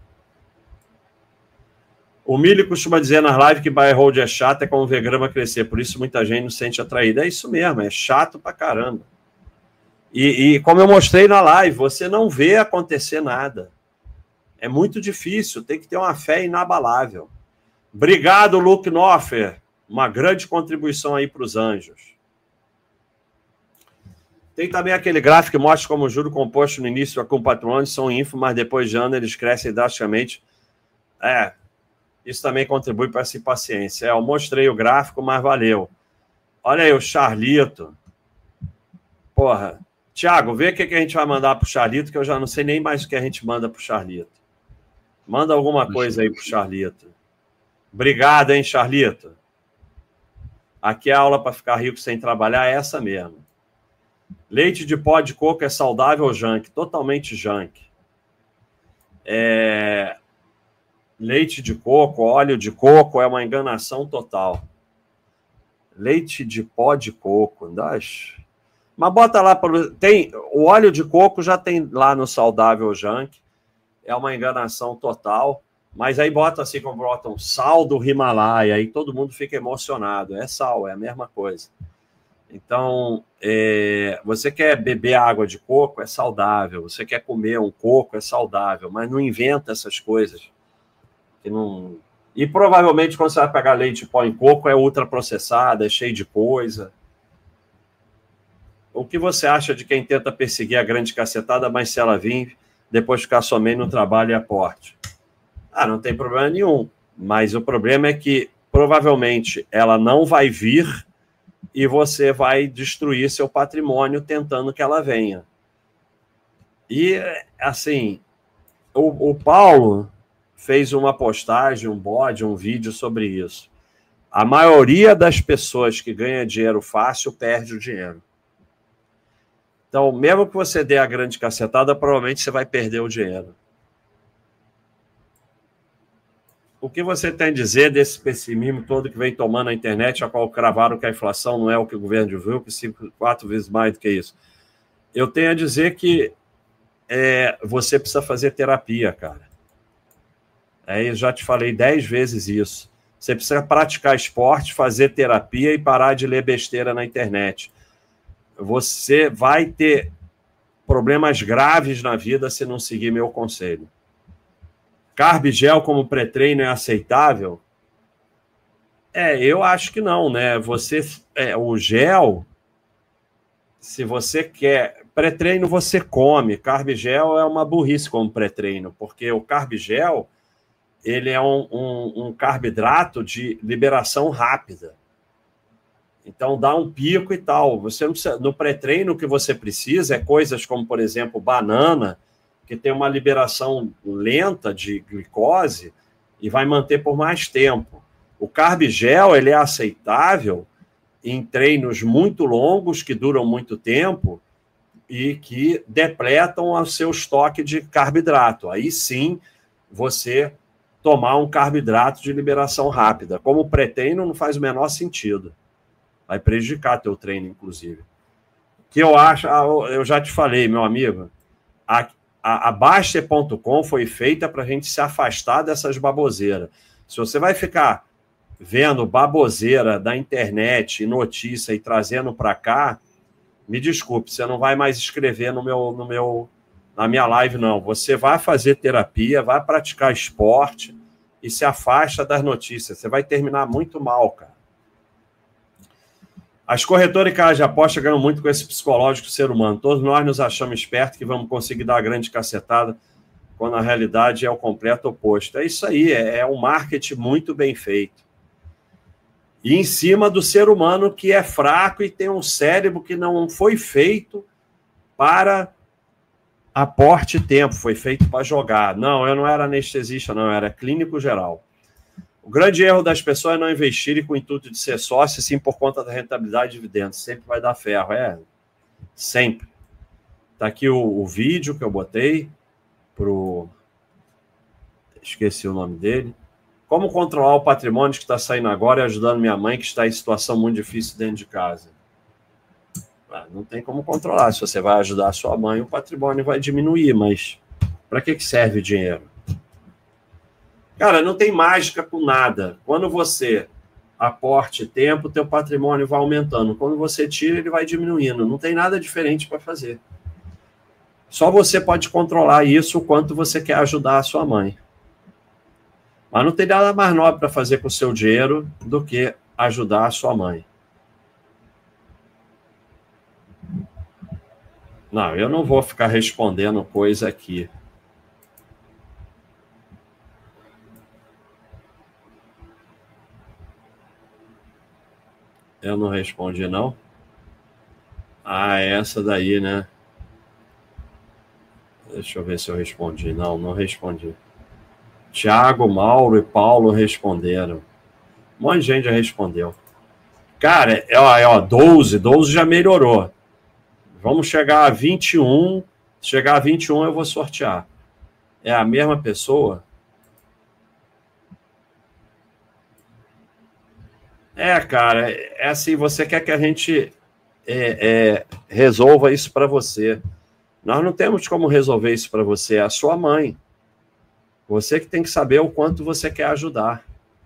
O Mili costuma dizer nas lives que buy and hold é chato, é como ver grama crescer, por isso muita gente não se sente atraída. É isso mesmo, é chato pra caramba. E como eu mostrei na live, você não vê acontecer nada. É muito difícil, tem que ter uma fé inabalável. Obrigado, Luke Noffer. Uma grande contribuição aí para os anjos. Tem também aquele gráfico que mostra como o juro composto no início com patrimônio são ínfimos, mas depois de ano eles crescem drasticamente. Isso também contribui para essa impaciência. Eu mostrei o gráfico, mas valeu. Olha aí o Charlito. Porra. Tiago, vê o que a gente vai mandar para o Charlito, que eu já não sei nem mais o que a gente manda para o Charlito. Manda alguma coisa aí para o Charlito. Obrigado, hein, Charlito. Aqui a aula para ficar rico sem trabalhar é essa mesmo. Leite de pó de coco é saudável ou junk? Totalmente junk. Leite de coco, óleo de coco é uma enganação total. Leite de pó de coco. Mas bota lá, tem o óleo de coco já tem lá no saudável junk. É uma enganação total. Mas aí bota assim, como botam sal do Himalaia, aí todo mundo fica emocionado. É sal, é a mesma coisa. Então, você quer beber água de coco, é saudável. Você quer comer um coco, é saudável. Mas não inventa essas coisas. Que não... E provavelmente quando você vai pegar leite de pó em coco, é ultraprocessado, é cheio de coisa. O que você acha de quem tenta perseguir a grande cacetada, mas se ela vir, depois ficar somente no trabalho e aporte? Não tem problema nenhum. Mas o problema é que provavelmente ela não vai vir e você vai destruir seu patrimônio tentando que ela venha. E, assim, o Paulo fez uma postagem, um vídeo sobre isso. A maioria das pessoas que ganha dinheiro fácil perde o dinheiro. Então, mesmo que você dê a grande cacetada, provavelmente você vai perder o dinheiro. O que você tem a dizer desse pessimismo todo que vem tomando a internet, a qual cravaram que a inflação não é o que o governo viu, que 4 vezes mais do que isso? Eu tenho a dizer que você precisa fazer terapia, cara. Eu já te falei 10 vezes isso. Você precisa praticar esporte, fazer terapia e parar de ler besteira na internet. Você vai ter problemas graves na vida se não seguir meu conselho. Carb gel como pré-treino é aceitável? Eu acho que não, né? O gel, se você quer... Pré-treino você come. Carb gel é uma burrice como pré-treino, porque o carb gel, ele é um carboidrato de liberação rápida. Então, dá um pico e tal. Você não precisa, no pré-treino, o que você precisa é coisas como, por exemplo, banana, que tem uma liberação lenta de glicose e vai manter por mais tempo. O carb gel, ele é aceitável em treinos muito longos, que duram muito tempo e que depletam o seu estoque de carboidrato. Aí sim, você tomar um carboidrato de liberação rápida. Como pré-treino, não faz o menor sentido. Vai prejudicar teu treino, inclusive. Que eu acho, eu já te falei, meu amigo, A Baster.com foi feita para a gente se afastar dessas baboseiras. Se você vai ficar vendo baboseira da internet e notícia e trazendo para cá, me desculpe, você não vai mais escrever na minha live, não. Você vai fazer terapia, vai praticar esporte e se afasta das notícias. Você vai terminar muito mal, cara. As corretoras e casas de aposta ganham muito com esse psicológico do ser humano. Todos nós nos achamos espertos que vamos conseguir dar a grande cacetada, quando a realidade é o completo oposto. É isso aí, é um marketing muito bem feito. E em cima do ser humano que é fraco e tem um cérebro que não foi feito para aporte e tempo, foi feito para jogar. Não, eu não era anestesista, não, eu era clínico geral. O grande erro das pessoas é não investirem com o intuito de ser sócio, sim por conta da rentabilidade de dividendos. Sempre vai dar ferro, sempre. Está aqui o vídeo que eu botei esqueci o nome dele. Como controlar o patrimônio que está saindo agora e ajudando minha mãe que está em situação muito difícil dentro de casa? Não tem como controlar. Se você vai ajudar a sua mãe, o patrimônio vai diminuir, mas para que serve o dinheiro? Cara, não tem mágica com nada. Quando você aporte tempo, teu patrimônio vai aumentando. Quando você tira, ele vai diminuindo. Não tem nada diferente para fazer. Só você pode controlar isso o quanto você quer ajudar a sua mãe. Mas não tem nada mais nobre para fazer com o seu dinheiro do que ajudar a sua mãe. Não, eu não vou ficar respondendo coisa aqui. Eu não respondi, não? Essa daí, né? Deixa eu ver se eu respondi. Não respondi. Tiago, Mauro e Paulo responderam. Um monte de gente já respondeu. Cara, 12 já melhorou. Vamos chegar a 21. Se chegar a 21, eu vou sortear. É a mesma pessoa? Cara, é assim, você quer que a gente resolva isso para você. Nós não temos como resolver isso para você, é a sua mãe. Você que tem que saber o quanto você quer ajudar.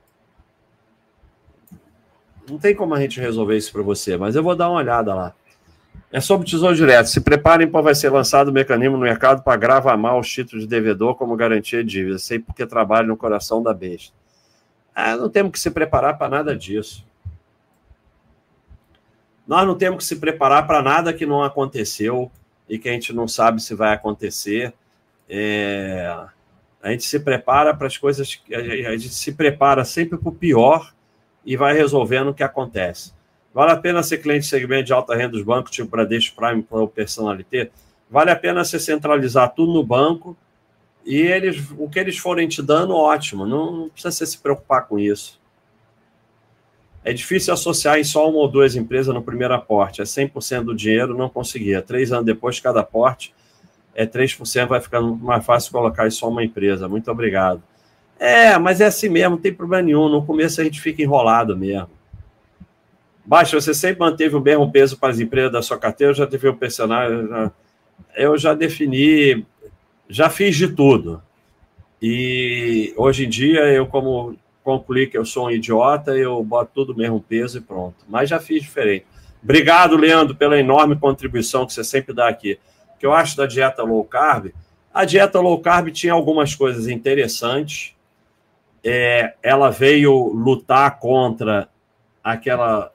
Não tem como a gente resolver isso para você, mas eu vou dar uma olhada lá. É sobre Tesouro Direto. Se preparem, pois vai ser lançado o mecanismo no mercado para gravar os títulos de devedor como garantia de dívida. Sei porque trabalho no coração da besta. Não temos que se preparar para nada disso. Nós não temos que se preparar para nada que não aconteceu e que a gente não sabe se vai acontecer. A gente se prepara para as coisas, a gente se prepara sempre para o pior e vai resolvendo o que acontece. Vale a pena ser cliente de segmento de alta renda dos bancos, tipo Bradesco Prime ou Personalité? Vale a pena você centralizar tudo no banco e o que eles forem te dando, ótimo. Não precisa você se preocupar com isso. É difícil associar em só uma ou duas empresas no primeiro aporte. É 100% do dinheiro, não conseguia. 3 anos depois, cada aporte 3%, vai ficando mais fácil colocar em só uma empresa. Muito obrigado. Mas é assim mesmo, não tem problema nenhum. No começo a gente fica enrolado mesmo. Baixa, você sempre manteve o mesmo peso para as empresas da sua carteira? Eu já teve um personagem, eu já defini, já fiz de tudo. E hoje em dia, eu como concluí que eu sou um idiota, eu boto tudo o mesmo peso e pronto. Mas já fiz diferente. Obrigado, Leandro, pela enorme contribuição que você sempre dá aqui. O que eu acho da dieta low carb? A dieta low carb tinha algumas coisas interessantes. Ela veio lutar contra aquela...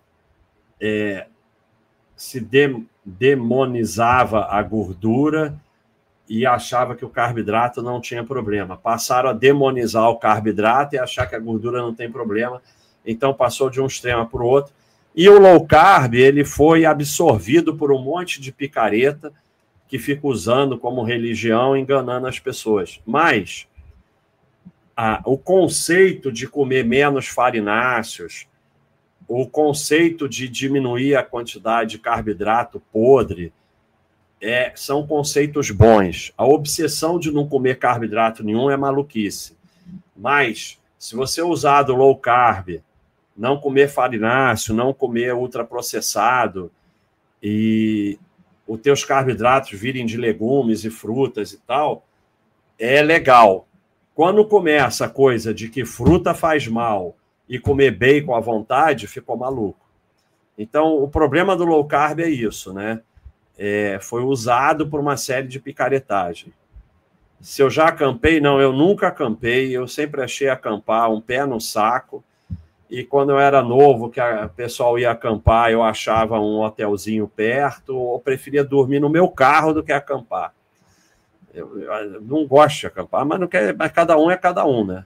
se demonizava a gordura e achava que o carboidrato não tinha problema. Passaram a demonizar o carboidrato e achar que a gordura não tem problema. Então, passou de um extremo para o outro. E o low carb, ele foi absorvido por um monte de picareta que fica usando como religião, enganando as pessoas. Mas o conceito de comer menos farináceos, o conceito de diminuir a quantidade de carboidrato podre, são conceitos bons. A obsessão de não comer carboidrato nenhum é maluquice. Mas, se você usar do low carb, não comer farináceo, não comer ultraprocessado, e os teus carboidratos virem de legumes e frutas e tal, é legal. Quando começa a coisa de que fruta faz mal e comer bacon à vontade, ficou maluco. Então, o problema do low carb é isso, né? Foi usado por uma série de picaretagem. Se eu já acampei, não, eu nunca acampei, eu sempre achei acampar um pé no saco, e quando eu era novo, que o pessoal ia acampar, eu achava um hotelzinho perto, ou preferia dormir no meu carro do que acampar. Eu não gosto de acampar, mas cada um é cada um, né?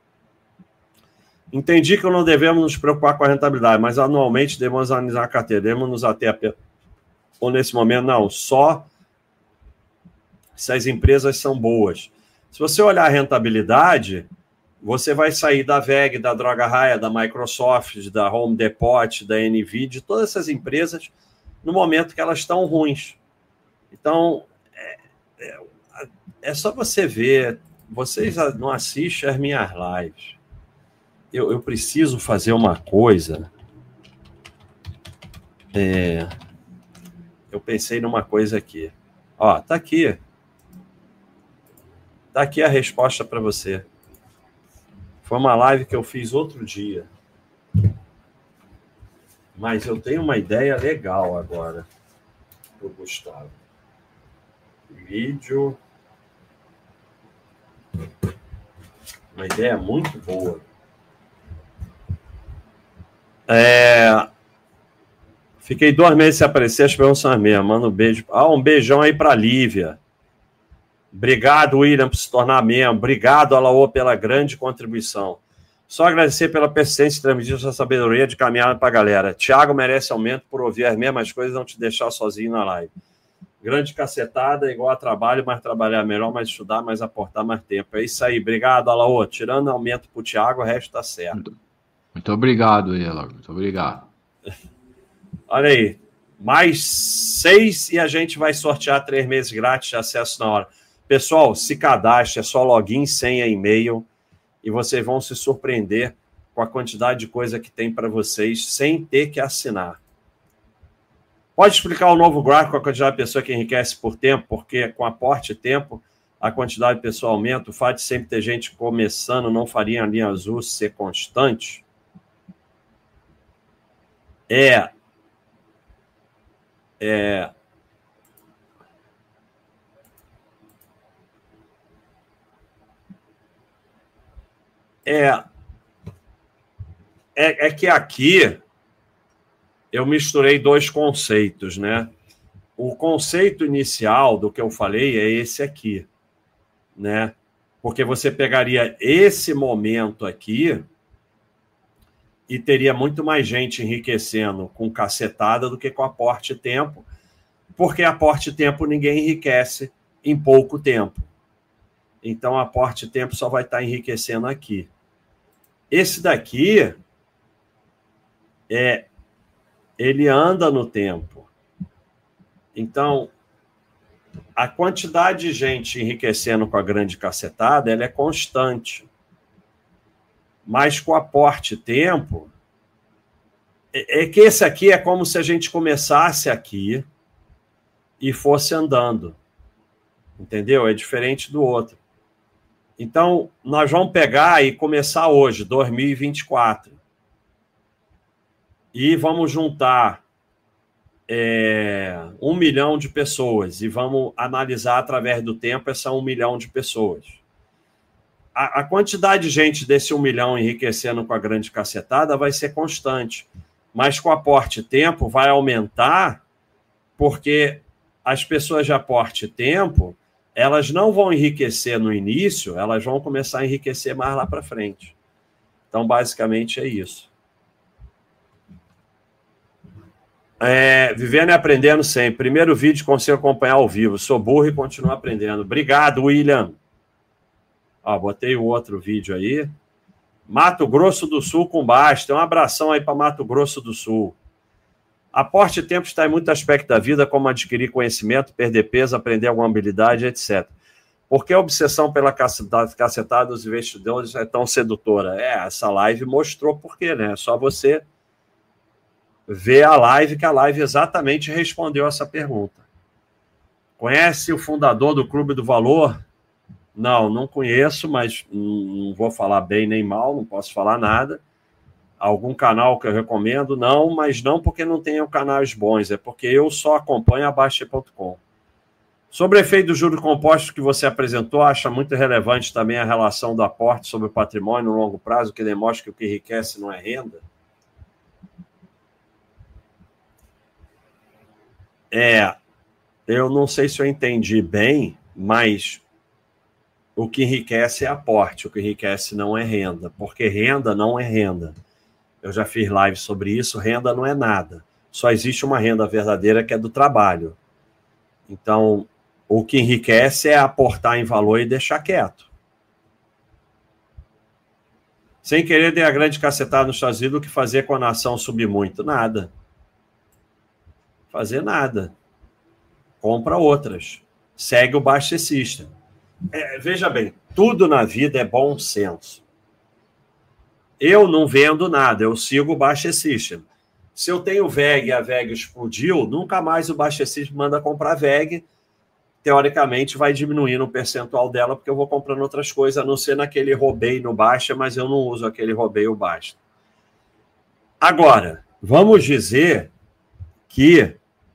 Entendi que não devemos nos preocupar com a rentabilidade, mas anualmente devemos analisar a carteira, devemos nos ater a... Ou nesse momento, não, só se as empresas são boas. Se você olhar a rentabilidade, você vai sair da VEG, da Droga Raia, da Microsoft, da Home Depot, da NVIDIA, todas essas empresas, no momento que elas estão ruins. Então, é só você ver. Vocês não assistem as minhas lives. Eu preciso fazer uma coisa. Eu pensei numa coisa aqui. Ó, tá aqui. Tá aqui a resposta para você. Foi uma live que eu fiz outro dia. Mas eu tenho uma ideia legal agora pro Gustavo. Vídeo. Uma ideia muito boa. Fiquei 2 meses sem aparecer, as perguntas são as mesmas. Manda um beijo. Um beijão aí para Lívia. Obrigado, William, por se tornar membro. Obrigado, Alaô, pela grande contribuição. Só agradecer pela persistência e transmitir sua sabedoria de caminhada para a galera. Thiago merece aumento por ouvir as mesmas coisas e não te deixar sozinho na live. Grande cacetada, igual a trabalho, mais trabalhar melhor, mais estudar, mais aportar mais tempo. É isso aí. Obrigado, Alaô. Tirando aumento para o Thiago, o resto está certo. Muito obrigado, Alaô. Muito obrigado. Olha aí. Mais 6 e a gente vai sortear 3 meses grátis de acesso na hora. Pessoal, se cadastre, é só login, senha, e-mail, e vocês vão se surpreender com a quantidade de coisa que tem para vocês sem ter que assinar. Pode explicar o novo gráfico com a quantidade de pessoa que enriquece por tempo, porque com aporte e tempo, a quantidade de pessoa aumenta. O fato de sempre ter gente começando não faria a linha azul ser constante? É que aqui eu misturei 2 conceitos, né? O conceito inicial do que eu falei é esse aqui, né? Porque você pegaria esse momento aqui e teria muito mais gente enriquecendo com cacetada do que com aporte e tempo, porque aporte e tempo ninguém enriquece em pouco tempo. Então, aporte e tempo só vai estar enriquecendo aqui. Esse daqui, ele anda no tempo. Então, a quantidade de gente enriquecendo com a grande cacetada, ela é constante. Mas com aporte e tempo, que esse aqui é como se a gente começasse aqui e fosse andando. Entendeu? É diferente do outro. Então, nós vamos pegar e começar hoje, 2024. E vamos juntar 1 milhão de pessoas e vamos analisar através do tempo essa 1 milhão de pessoas. A quantidade de gente desse 1 milhão enriquecendo com a grande cacetada vai ser constante, mas com aporte e tempo vai aumentar, porque as pessoas de aporte e tempo, elas não vão enriquecer no início, elas vão começar a enriquecer mais lá para frente. Então, basicamente, é isso. Vivendo e aprendendo sempre. Primeiro vídeo, consigo acompanhar ao vivo. Sou burro e continuo aprendendo. Obrigado, William. Botei o outro vídeo aí. Mato Grosso do Sul com Basta. Um abração aí para Mato Grosso do Sul. Aporte e tempo está em muito aspecto da vida, como adquirir conhecimento, perder peso, aprender alguma habilidade, etc. Por que a obsessão pela cacetada dos investidores é tão sedutora? Essa live mostrou por quê, né? É só você ver a live, que a live exatamente respondeu essa pergunta. Conhece o fundador do Clube do Valor? Não conheço, mas não vou falar bem nem mal, não posso falar nada. Algum canal que eu recomendo? Não, mas não porque não tenham canais bons, é porque eu só acompanho a Baixa.com. Sobre o efeito do juro composto que você apresentou, acha muito relevante também a relação do aporte sobre o patrimônio no longo prazo, que demonstra que o que enriquece não é renda? Eu não sei se eu entendi bem, mas o que enriquece é aporte, o que enriquece não é renda, porque renda não é renda. Eu já fiz live sobre isso, renda não é nada. Só existe uma renda verdadeira que é do trabalho. Então, o que enriquece é aportar em valor e deixar quieto. Sem querer, dei a grande cacetada nos Estados Unidos, o que fazer quando a ação subir muito? Nada. Fazer nada. Compra outras. Segue o baixecista. Veja bem, tudo na vida é bom senso. Eu não vendo nada, eu sigo o baixecista. Se eu tenho VEG e a VEG explodiu, nunca mais o baixecista manda comprar VEG. Teoricamente, vai diminuindo o percentual dela, porque eu vou comprando outras coisas, a não ser naquele roubei no baixa, mas eu não uso aquele roubei o baixa. Agora, vamos dizer que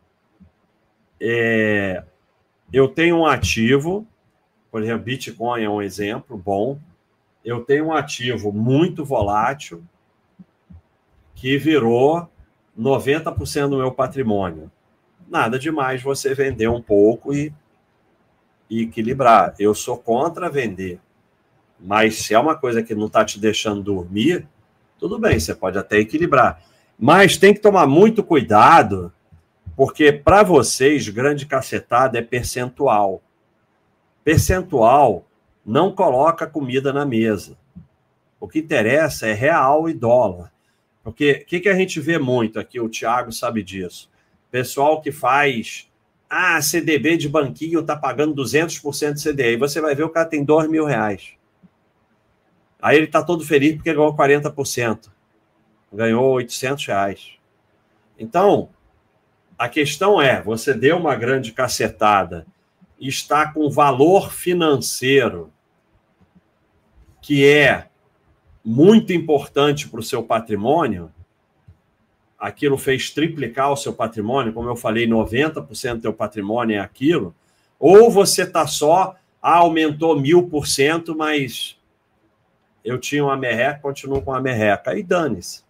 eu tenho um ativo, por exemplo, Bitcoin é um exemplo bom. Eu tenho um ativo muito volátil que virou 90% do meu patrimônio. Nada demais você vender um pouco e equilibrar. Eu sou contra vender. Mas se é uma coisa que não está te deixando dormir, tudo bem, você pode até equilibrar. Mas tem que tomar muito cuidado, porque para vocês, grande cacetada é percentual. Percentual não coloca comida na mesa. O que interessa é real e dólar. Porque o que a gente vê muito aqui, o Thiago sabe disso. Pessoal que faz, CDB de banquinho está pagando 200% de CDI. Você vai ver o cara tem R$2.000. Aí ele está todo feliz porque ganhou 40%. Ganhou R$800. Então, a questão é, você deu uma grande cacetada e está com valor financeiro que é muito importante para o seu patrimônio, aquilo fez triplicar o seu patrimônio, como eu falei, 90% do seu patrimônio é aquilo, ou você está só, aumentou 1000%, mas eu tinha uma merreca, continuo com a merreca. Aí dane-se.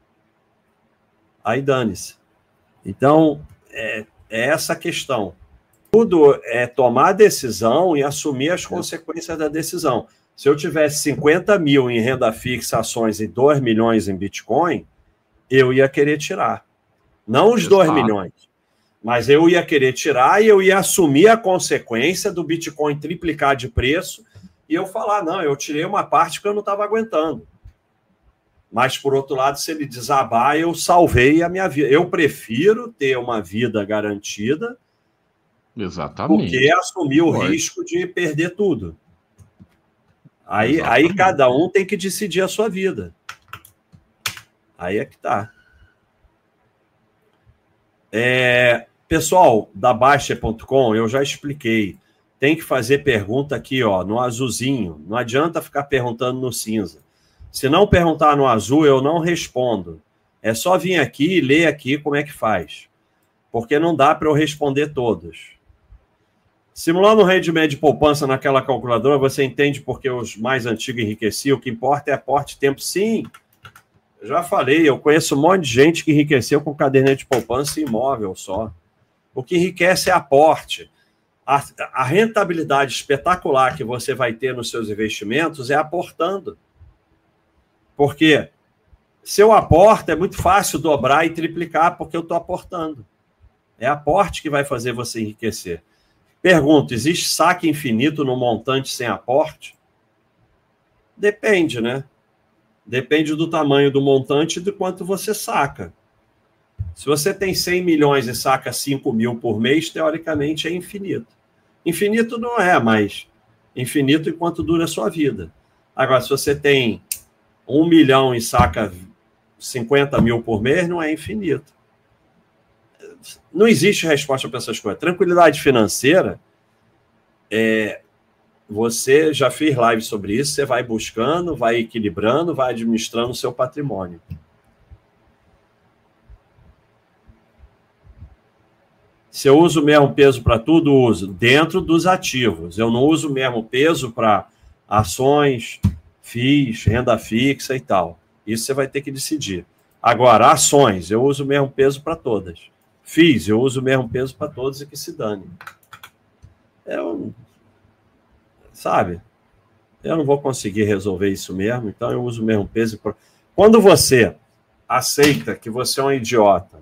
Então, é essa a questão. Tudo é tomar decisão e assumir as consequências da decisão. Se eu tivesse 50 mil em renda fixa, ações e 2 milhões em Bitcoin, eu ia querer tirar. Não os 2 milhões, mas eu ia querer tirar e eu ia assumir a consequência do Bitcoin triplicar de preço e eu falar, não, eu tirei uma parte que eu não estava aguentando. Mas, por outro lado, se ele desabar, eu salvei a minha vida. Eu prefiro ter uma vida garantida do que assumir o risco de perder tudo. Aí cada um tem que decidir a sua vida. Aí é que tá. Pessoal, da Baixa.com, eu já expliquei. Tem que fazer pergunta aqui, ó, no azulzinho. Não adianta ficar perguntando no cinza. Se não perguntar no azul, eu não respondo. É só vir aqui e ler aqui como é que faz. Porque não dá para eu responder todos. Simulando um rendimento de poupança naquela calculadora, você entende porque os mais antigos enriqueciam? O que importa é aporte de tempo. Sim, eu já falei, eu conheço um monte de gente que enriqueceu com caderneta de poupança e imóvel só. O que enriquece é aporte. A rentabilidade espetacular que você vai ter nos seus investimentos é aportando. Porque se eu aporto, é muito fácil dobrar e triplicar porque eu estou aportando. É aporte que vai fazer você enriquecer. Pergunto, existe saque infinito no montante sem aporte? Depende, né? Depende do tamanho do montante e do quanto você saca. Se você tem 100 milhões e saca 5 mil por mês, teoricamente é infinito. Infinito não é, mas infinito enquanto dura a sua vida. Agora, se você tem 1 milhão e saca 50 mil por mês, não é infinito. não existe resposta para essas coisas. Tranquilidade financeira, você já fez live sobre isso, você vai buscando, vai equilibrando, vai administrando o seu patrimônio. Se eu uso o mesmo peso para tudo, uso dentro dos ativos. Eu não uso o mesmo peso para ações, FIIs, renda fixa e tal. Isso você vai ter que decidir. Agora, ações, eu uso o mesmo peso para todas. FIIs, eu uso o mesmo peso para todos e que se dane. Sabe? Eu não vou conseguir resolver isso mesmo, então eu uso o mesmo peso. Quando você aceita que você é um idiota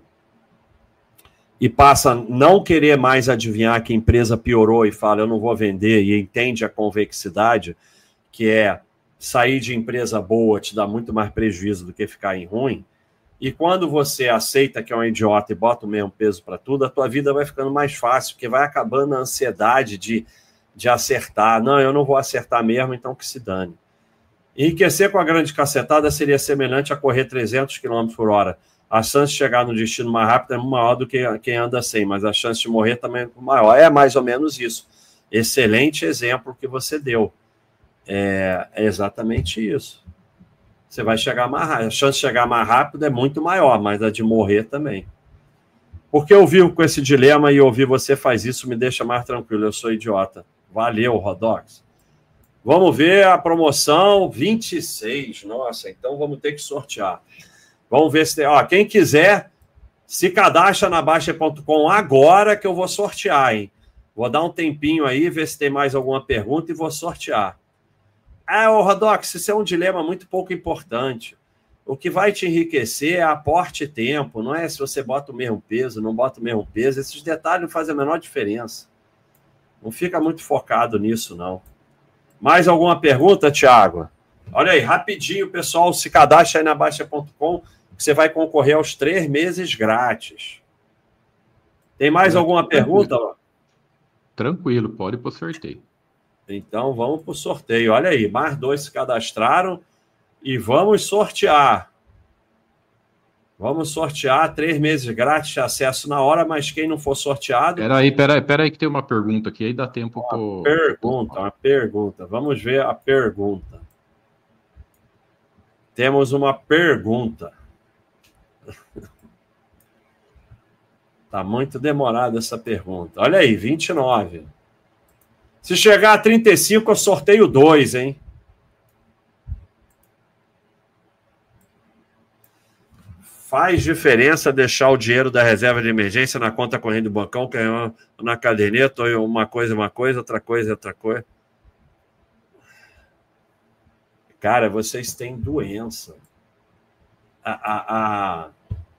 e passa a não querer mais adivinhar que a empresa piorou e fala, eu não vou vender, e entende a convexidade, que é sair de empresa boa te dá muito mais prejuízo do que ficar em ruim, e quando você aceita que é um idiota e bota o mesmo peso para tudo, a tua vida vai ficando mais fácil, porque vai acabando a ansiedade de acertar. Não, eu não vou acertar mesmo, então que se dane. Enriquecer com a grande cacetada seria semelhante a correr 300 km por hora. A chance de chegar no destino mais rápido é maior do que quem anda 100, mas a chance de morrer também é maior. É mais ou menos isso. Excelente exemplo que você deu. É exatamente isso. Você vai chegar mais rápido. A chance de chegar mais rápido é muito maior, mas a de morrer também. Porque eu vivo com esse dilema e ouvir você faz isso me deixa mais tranquilo. Eu sou idiota. Valeu, Rodox. Vamos ver a promoção 26. Nossa, então vamos ter que sortear. Vamos ver se tem. Ó, quem quiser, se cadastra na Baixa.com agora que eu vou sortear, hein? Vou dar um tempinho aí, ver se tem mais alguma pergunta e vou sortear. Ô Rodox, isso é um dilema muito pouco importante. O que vai te enriquecer é aporte e tempo, não é se você bota o mesmo peso, não bota o mesmo peso. Esses detalhes não fazem a menor diferença. Não fica muito focado nisso, não. Mais alguma pergunta, Thiago? Olha aí, rapidinho, pessoal, se cadastra aí na Baixa.com, que você vai concorrer aos 3 meses grátis. Tem mais alguma pergunta? Tranquilo, pode ir para o sorteio. Então, vamos para o sorteio. Olha aí, mais 2 se cadastraram e vamos sortear. Vamos sortear 3 meses grátis de acesso na hora, mas quem não for sorteado... Peraí que tem uma pergunta aqui, aí dá tempo Uma pergunta. Vamos ver a pergunta. Temos uma pergunta. Tá muito demorada essa pergunta. Olha aí, 29. Se chegar a 35, eu sorteio 2, hein? Faz diferença deixar o dinheiro da reserva de emergência na conta corrente do bancão, que é na caderneta, ou uma coisa, outra coisa. Cara, vocês têm doença. A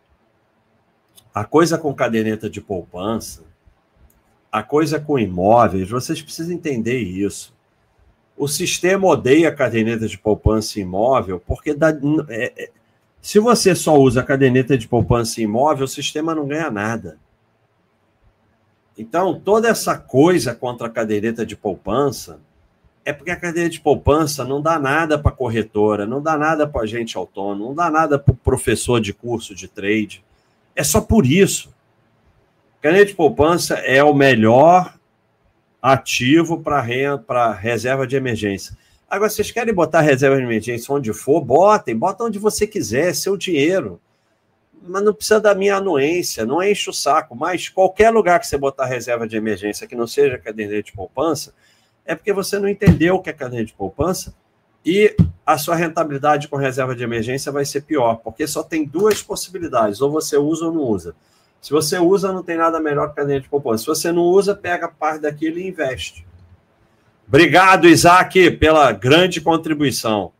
coisa com caderneta de poupança, a coisa com imóveis, vocês precisam entender isso. O sistema odeia caderneta de poupança imóvel porque se você só usa caderneta de poupança imóvel, o sistema não ganha nada. Então, toda essa coisa contra a caderneta de poupança é porque a caderneta de poupança não dá nada para a corretora, não dá nada para agente autônomo, não dá nada para o professor de curso de trade. É só por isso. A caderneta de poupança é o melhor ativo para reserva de emergência. Agora, vocês querem botar reserva de emergência onde for? Bota onde você quiser, seu dinheiro. Mas não precisa da minha anuência, não enche o saco. Mas qualquer lugar que você botar reserva de emergência que não seja caderneta de poupança, é porque você não entendeu o que é caderneta de poupança e a sua rentabilidade com reserva de emergência vai ser pior, porque só tem 2 possibilidades, ou você usa ou não usa. Se você usa, não tem nada melhor que caderneta de poupança. Se você não usa, pega parte daquilo e investe. Obrigado, Isaac, pela grande contribuição.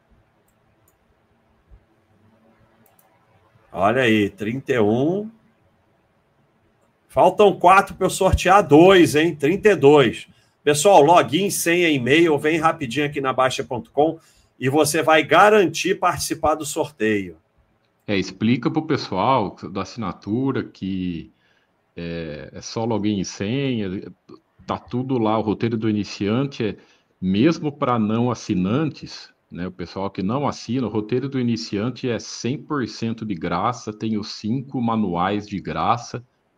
Olha aí, 31. Faltam 4 para eu sortear 2, hein? 32. Pessoal, login, senha, e-mail, vem rapidinho aqui na Baixa.com e você vai garantir participar do sorteio. Explica para o pessoal da assinatura que é só login e senha, tá tudo lá, o roteiro do iniciante mesmo para não assinantes, né, o pessoal que não assina, o roteiro do iniciante é 100% de graça, tem os 5 manuais de graça,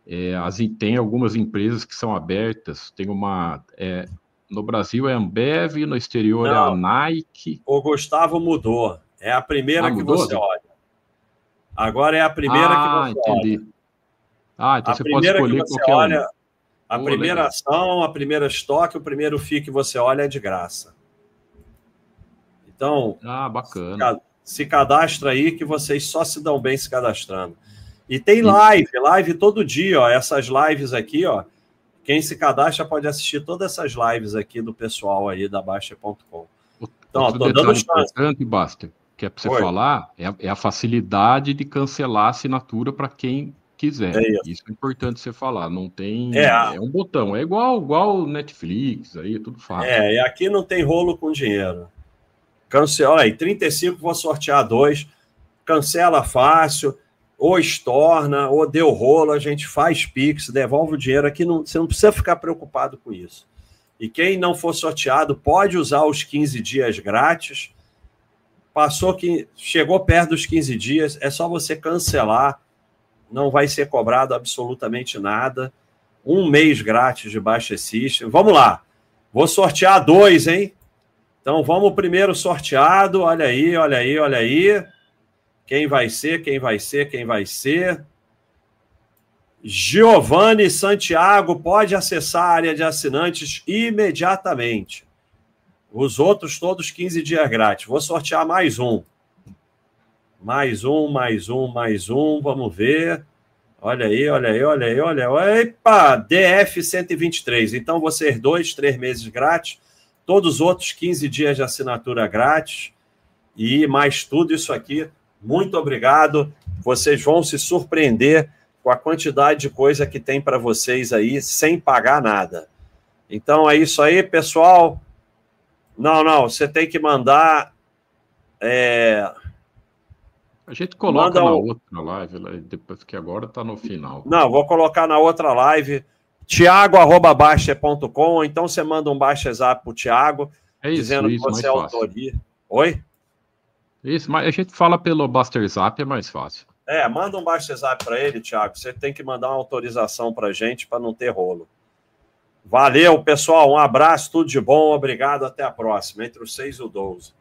tem algumas empresas que são abertas, tem uma... no Brasil é a Ambev, no exterior é a Nike. O Gustavo mudou. É a primeira que você olha. Agora é a primeira que você entendi. olha. Então você pode escolher qualquer olha, a primeira ação, a primeira estoque, o primeiro FII que você olha é de graça. Então, bacana. Se cadastra aí que vocês só se dão bem se cadastrando. E tem live todo dia, ó. Essas lives aqui, ó. Quem se cadastra pode assistir todas essas lives aqui do pessoal aí da Baixa.com. Então, outro detalhe importante, Baster, que é para você falar, é a facilidade de cancelar a assinatura para quem quiser. Isso é importante você falar. Não tem... É um botão. É igual Netflix, aí tudo fácil. E aqui não tem rolo com dinheiro. Cancela aí, 35, vou sortear 2. Cancela fácil, ou estorna, ou deu rolo, a gente faz Pix, devolve o dinheiro. Aqui você não precisa ficar preocupado com isso. E quem não for sorteado pode usar os 15 dias grátis. Chegou perto dos 15 dias, é só você cancelar. Não vai ser cobrado absolutamente nada. 1 mês grátis de Baixa System. Vamos lá. Vou sortear 2, hein? Então, vamos primeiro sorteado. Olha aí, olha aí, olha aí. Quem vai ser, quem vai ser, quem vai ser? Giovanni Santiago pode acessar a área de assinantes imediatamente. Os outros todos 15 dias grátis. Vou sortear mais um. Mais um. Vamos ver. Olha aí, olha aí, olha aí, olha aí. Epa, DF 123. Então, vocês 2, 3 meses grátis. Todos os outros 15 dias de assinatura grátis. E mais tudo isso aqui. Muito obrigado. Vocês vão se surpreender com a quantidade de coisa que tem para vocês aí, sem pagar nada. Então, é isso aí, pessoal. Não, você tem que mandar... A gente coloca na outra live, depois que agora está no final. Não, vou colocar na outra live, thiago@baixa.com, ou então você manda um Baixa Zap para o Thiago, dizendo que você é autoria. Oi? Isso, mas a gente fala pelo Buster Zap, é mais fácil. Manda um Baixa Zap para ele, Thiago. Você tem que mandar uma autorização para a gente para não ter rolo. Valeu, pessoal. Um abraço, tudo de bom. Obrigado. Até a próxima. Entre os 6 e o 12.